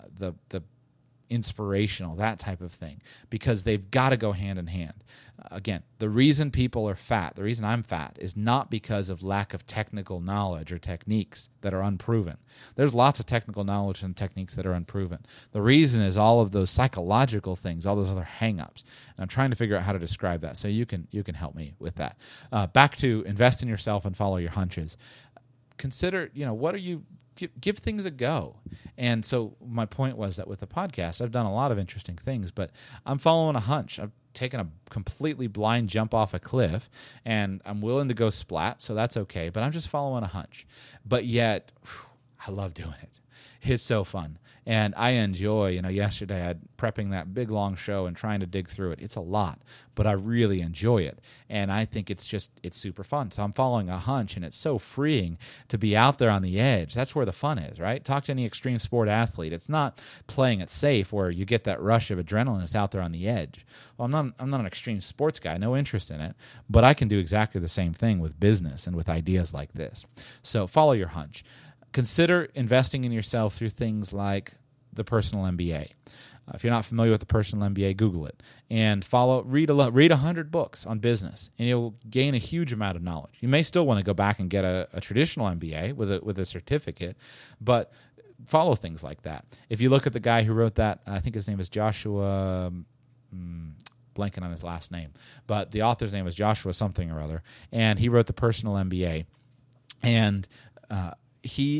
inspirational, that type of thing, because they've got to go hand in hand. Again, the reason people are fat, the reason I'm fat, is not because of lack of technical knowledge or techniques that are unproven. There's lots of technical knowledge and techniques that are unproven. The reason is all of those psychological things, all those other hang-ups. And I'm trying to figure out how to describe that, so you can help me with that. Back to invest in yourself and follow your hunches. Consider, what are you... Give things a go. And so my point was that with the podcast, I've done a lot of interesting things, but I'm following a hunch. I've taken a completely blind jump off a cliff, and I'm willing to go splat, so that's okay, but I'm just following a hunch. But yet, I love doing it. It's so fun. And I enjoy, yesterday I had prepping that big, long show and trying to dig through it. It's a lot, but I really enjoy it. And I think it's super fun. So I'm following a hunch, and it's so freeing to be out there on the edge. That's where the fun is, right? Talk to any extreme sport athlete. It's not playing it safe where you get that rush of adrenaline. It's out there on the edge. Well, I'm not an extreme sports guy, no interest in it, but I can do exactly the same thing with business and with ideas like this. So follow your hunch. Consider investing in yourself through things like the Personal MBA. If you're not familiar with the Personal MBA, Google it and read 100 books on business, and you'll gain a huge amount of knowledge. You may still want to go back and get a traditional MBA with a certificate, but follow things like that. If you look at the guy who wrote that, I think his name is Joshua. Blanking on his last name, but the author's name was Joshua something or other, and he wrote the Personal MBA, and he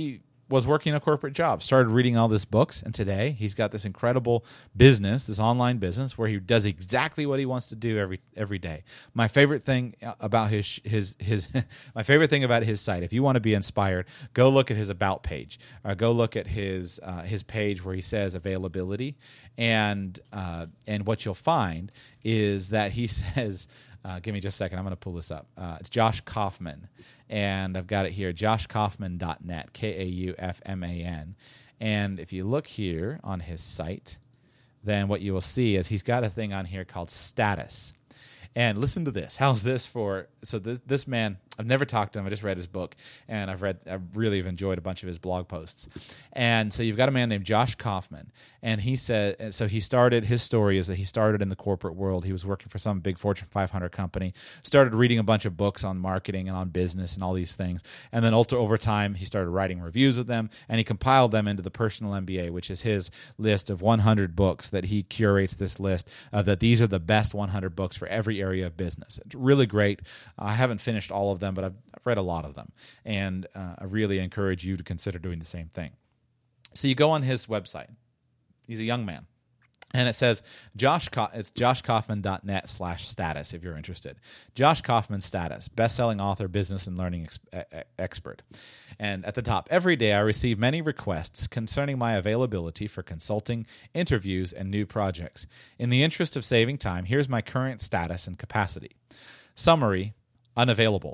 was working a corporate job, started reading all these books, and today he's got this incredible business, this online business, where he does exactly what he wants to do every day. My favorite thing about his my favorite thing about his site, if you want to be inspired, go look at his about page, or go look at his page where he says availability, and what you'll find is that he says. Give me just a second. I'm going to pull this up. It's Josh Kaufman, and I've got it here, joshkaufman.net, Kaufman. And if you look here on his site, then what you will see is he's got a thing on here called status. And listen to this. How's this for? So this man, I've never talked to him. I just read his book, and I really have enjoyed a bunch of his blog posts. And so you've got a man named Josh Kaufman, and he said, so he started, his story is that he started in the corporate world. He was working for some big Fortune 500 company, started reading a bunch of books on marketing and on business and all these things. And then over time, he started writing reviews of them, and he compiled them into the Personal MBA, which is his list of 100 books that he curates this list of that these are the best 100 books for every area of business. It's really great. I haven't finished all of them, but I've read a lot of them, and I really encourage you to consider doing the same thing. So you go on his website. He's a young man, and it says it's joshkaufman.net/status if you're interested. Josh Kaufman status, best-selling author, business and learning expert. And at the top, every day I receive many requests concerning my availability for consulting, interviews, and new projects. In the interest of saving time, here's my current status and capacity. Summary, unavailable.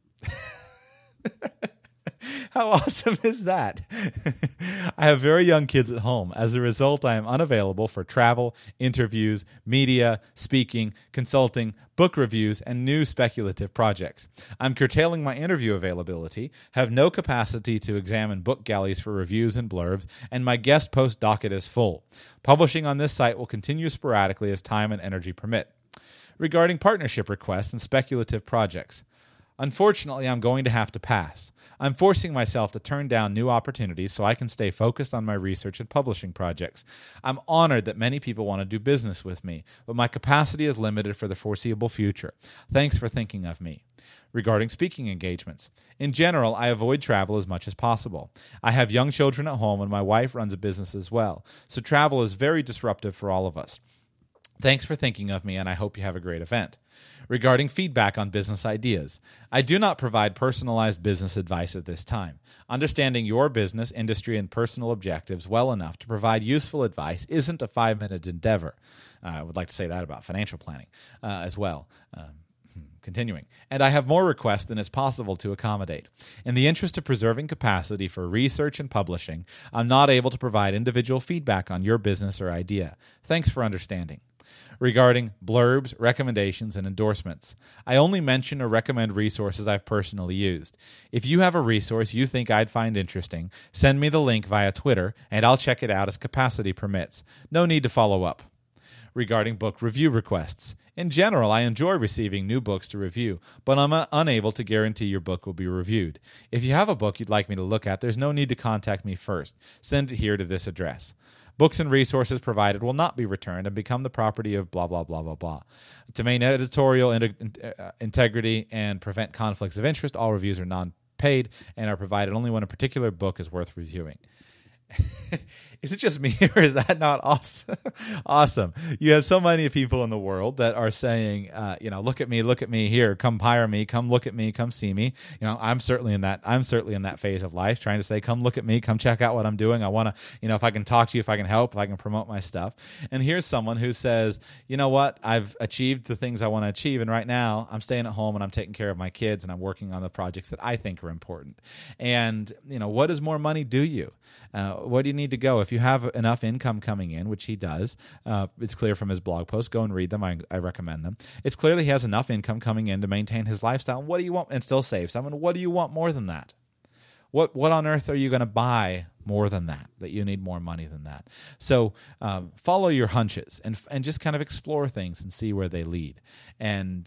How awesome is that? I have very young kids at home. As a result, I am unavailable for travel, interviews, media, speaking, consulting, book reviews, and new speculative projects. I'm curtailing my interview availability, have no capacity to examine book galleys for reviews and blurbs, and my guest post docket is full. Publishing on this site will continue sporadically as time and energy permit. Regarding partnership requests and speculative projects, unfortunately, I'm going to have to pass. I'm forcing myself to turn down new opportunities so I can stay focused on my research and publishing projects. I'm honored that many people want to do business with me, but my capacity is limited for the foreseeable future. Thanks for thinking of me. Regarding speaking engagements, in general, I avoid travel as much as possible. I have young children at home, and my wife runs a business as well, so travel is very disruptive for all of us. Thanks for thinking of me, and I hope you have a great event. Regarding feedback on business ideas, I do not provide personalized business advice at this time. Understanding your business, industry, and personal objectives well enough to provide useful advice isn't a 5-minute endeavor. I would like to say that about financial planning as well. Continuing. And I have more requests than is possible to accommodate. In the interest of preserving capacity for research and publishing, I'm not able to provide individual feedback on your business or idea. Thanks for understanding. Regarding blurbs, recommendations, and endorsements, I only mention or recommend resources I've personally used. If you have a resource you think I'd find interesting, send me the link via Twitter, and I'll check it out as capacity permits. No need to follow up. Regarding book review requests, in general, I enjoy receiving new books to review, but I'm unable to guarantee your book will be reviewed. If you have a book you'd like me to look at, there's no need to contact me first. Send it here to this address. Books and resources provided will not be returned and become the property of blah, blah, blah, blah, blah. To maintain editorial integrity and prevent conflicts of interest, all reviews are non-paid and are provided only when a particular book is worth reviewing. Is it just me, or is that not awesome? Awesome. You have so many people in the world that are saying, look at me here, come hire me, come look at me, come see me. I'm certainly in that phase of life, trying to say, come look at me, come check out what I'm doing. I want to, if I can talk to you, if I can help, if I can promote my stuff. And here's someone who says, you know what, I've achieved the things I want to achieve, and right now I'm staying at home and I'm taking care of my kids and I'm working on the projects that I think are important. And what does more money do you? Where do you need to go? If you have enough income coming in, which he does, it's clear from his blog posts. Go and read them. I recommend them. It's clear that he has enough income coming in to maintain his lifestyle. What do you want? And still save some. And what do you want more than that? What on earth are you going to buy more than that you need more money than that? So follow your hunches and just kind of explore things and see where they lead. And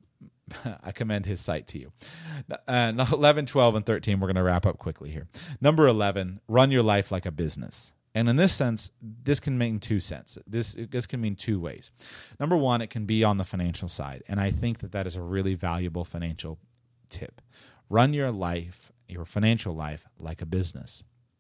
I commend his site to you. 11, 12, and 13, we're going to wrap up quickly here. Number 11, run your life like a business. And in this sense, this can mean two senses. This can mean two ways. Number one, it can be on the financial side. And I think that is a really valuable financial tip. Run your life, your financial life, like a business.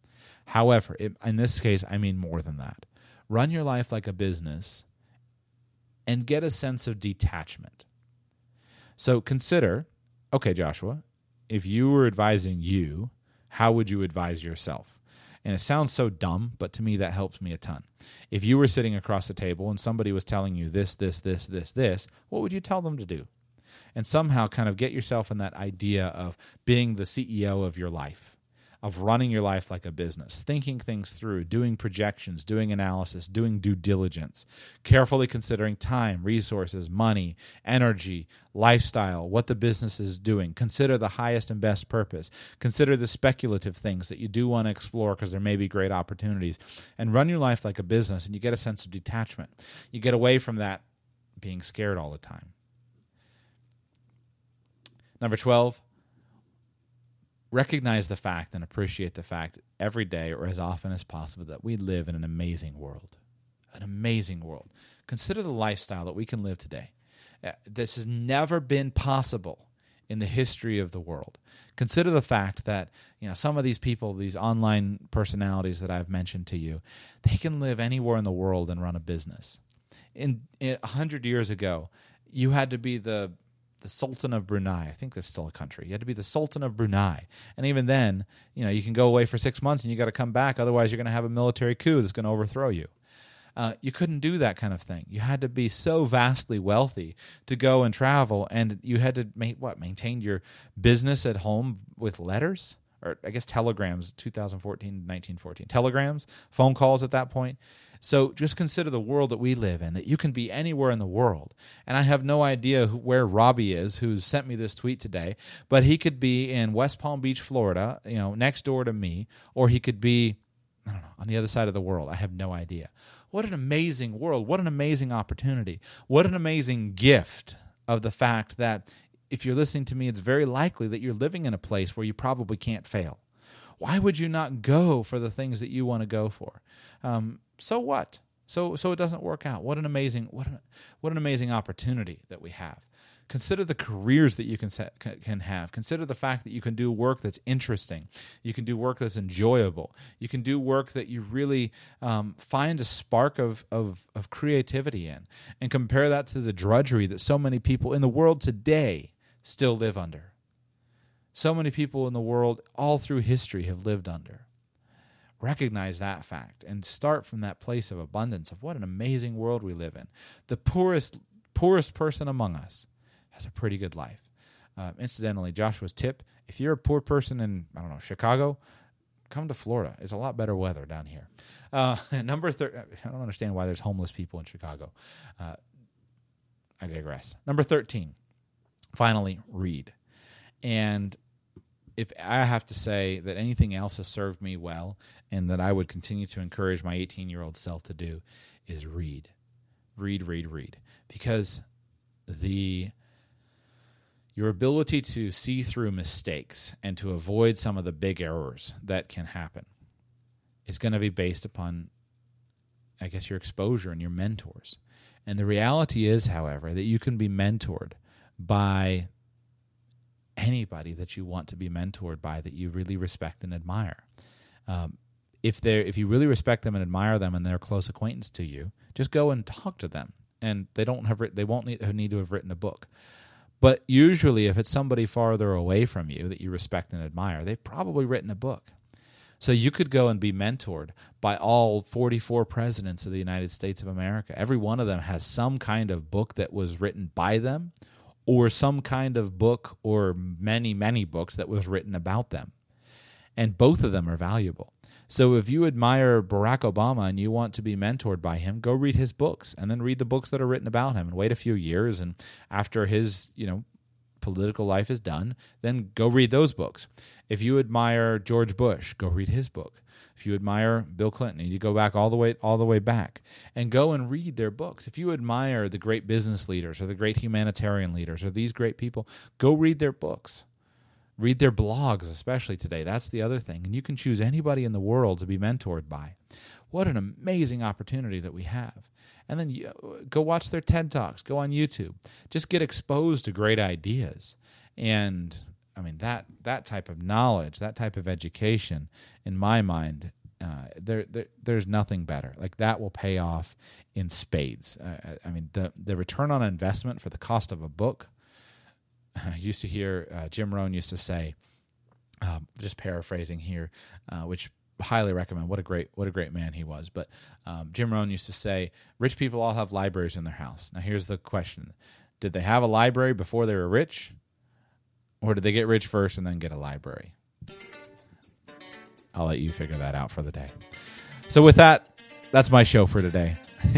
However, in this case, I mean more than that. Run your life like a business and get a sense of detachment. So consider, okay, Joshua, if you were advising you, how would you advise yourself? And it sounds so dumb, but to me that helps me a ton. If you were sitting across the table and somebody was telling you this, what would you tell them to do? And somehow kind of get yourself in that idea of being the CEO of your life, of running your life like a business, thinking things through, doing projections, doing analysis, doing due diligence, carefully considering time, resources, money, energy, lifestyle, what the business is doing. Consider the highest and best purpose. Consider the speculative things that you do want to explore because there may be great opportunities. And run your life like a business, and you get a sense of detachment. You get away from that being scared all the time. Number 12, recognize the fact and appreciate the fact every day or as often as possible that we live in an amazing world. An amazing world. Consider the lifestyle that we can live today. This has never been possible in the history of the world. Consider the fact that some of these people, these online personalities that I've mentioned to you, they can live anywhere in the world and run a business. 100 years ago, you had to be the Sultan of Brunei. I think that's still a country. You had to be the Sultan of Brunei. And even then, you can go away for 6 months and you got to come back. Otherwise, you're going to have a military coup that's going to overthrow you. You couldn't do that kind of thing. You had to be so vastly wealthy to go and travel, and you had to maintain your business at home with letters? Or I guess telegrams, 2014, 1914. Telegrams, phone calls at that point. So just consider the world that we live in, that you can be anywhere in the world. And I have no idea where Robbie is, who sent me this tweet today, but he could be in West Palm Beach, Florida, next door to me, or he could be, I don't know, on the other side of the world. I have no idea. What an amazing world. What an amazing opportunity. What an amazing gift of the fact that if you're listening to me, it's very likely that you're living in a place where you probably can't fail. Why would you not go for the things that you want to go for? So what? So it doesn't work out. What an amazing opportunity that we have. Consider the careers that you can have. Consider the fact that you can do work that's interesting. You can do work that's enjoyable. You can do work that you really find a spark of creativity in. And compare that to the drudgery that so many people in the world today still live under. So many people in the world all through history have lived under. Recognize that fact and start from that place of abundance of what an amazing world we live in. The poorest person among us has a pretty good life. Incidentally, Joshua's tip, if you're a poor person in, Chicago, come to Florida. It's a lot better weather down here. Number 13, I don't understand why there's homeless people in Chicago. I digress. Number 13, finally, read. And if I have to say that anything else has served me well and that I would continue to encourage my 18-year-old self to do is read. Read. Because your ability to see through mistakes and to avoid some of the big errors that can happen is going to be based upon, I guess, your exposure and your mentors. And the reality is, however, that you can be mentored by anybody that you want to be mentored by that you really respect and admire. If you really respect them and admire them and they're a close acquaintance to you, just go and talk to them. And they won't need to have written a book. But usually if it's somebody farther away from you that you respect and admire, they've probably written a book. So you could go and be mentored by all 44 presidents of the United States of America. Every one of them has some kind of book that was written by them, or some kind of book or many, many books that was written about them. And both of them are valuable. So if you admire Barack Obama and you want to be mentored by him, go read his books and then read the books that are written about him and wait a few years. And after his, political life is done, then go read those books. If you admire George Bush, go read his book. If you admire Bill Clinton, you go back all the way back and go and read their books. If you admire the great business leaders or the great humanitarian leaders or these great people, go read their books. Read their blogs, especially today. That's the other thing. And you can choose anybody in the world to be mentored by. What an amazing opportunity that we have. And then go watch their TED Talks. Go on YouTube. Just get exposed to great ideas. And, that type of knowledge, that type of education, in my mind, there's nothing better. Like that will pay off in spades. I mean, the return on investment for the cost of a book. I used to hear Jim Rohn used to say, just paraphrasing here, which highly recommend. What a great man he was. But Jim Rohn used to say, rich people all have libraries in their house. Now here's the question: did they have a library before they were rich, or did they get rich first and then get a library? I'll let you figure that out for the day. So with that, that's my show for today.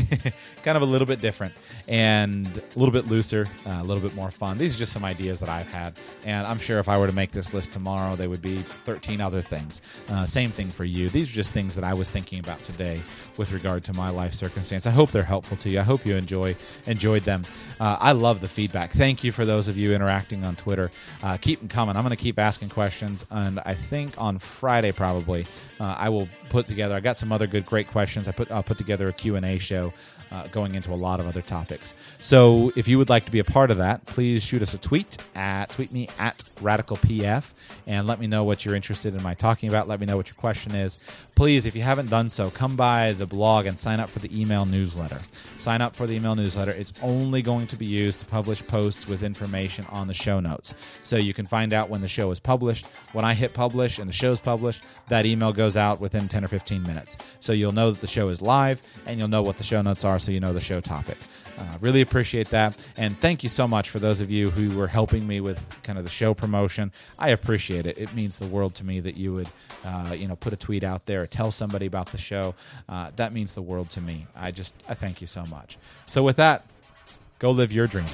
Kind of a little bit different and a little bit looser, a little bit more fun. These are just some ideas that I've had, and I'm sure if I were to make this list tomorrow, they would be 13 other things. Same thing for you. These are just things that I was thinking about today with regard to my life circumstance. I hope they're helpful to you. I hope you enjoyed them. I love the feedback. Thank you for those of you interacting on Twitter. Keep them coming. I'm going to keep asking questions, and I think on Friday probably I will put together. I got some other great questions. I'll put together a Q&A show going into a lot of other topics. So if you would like to be a part of that, please shoot us a tweet me at RadicalPF, and let me know what you're interested in my talking about. Let me know what your question is. Please, if you haven't done so, come by the blog and sign up for the email newsletter. Sign up for the email newsletter. It's only going to be used to publish posts with information on the show notes. So you can find out when the show is published. When I hit publish and the show's published, that email goes out within 10 or 15 minutes. So you'll know that the show is live, and you'll know what the show notes are, so you know the show topic. Really appreciate that, and thank you so much for those of you who were helping me with kind of the show promotion. I appreciate it. It means the world to me that you would put a tweet out there or tell somebody about the show. That means the world to me. I thank you so much. So with that, go live your dream.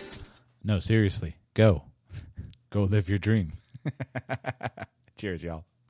No, seriously, go live your dream. Cheers, y'all.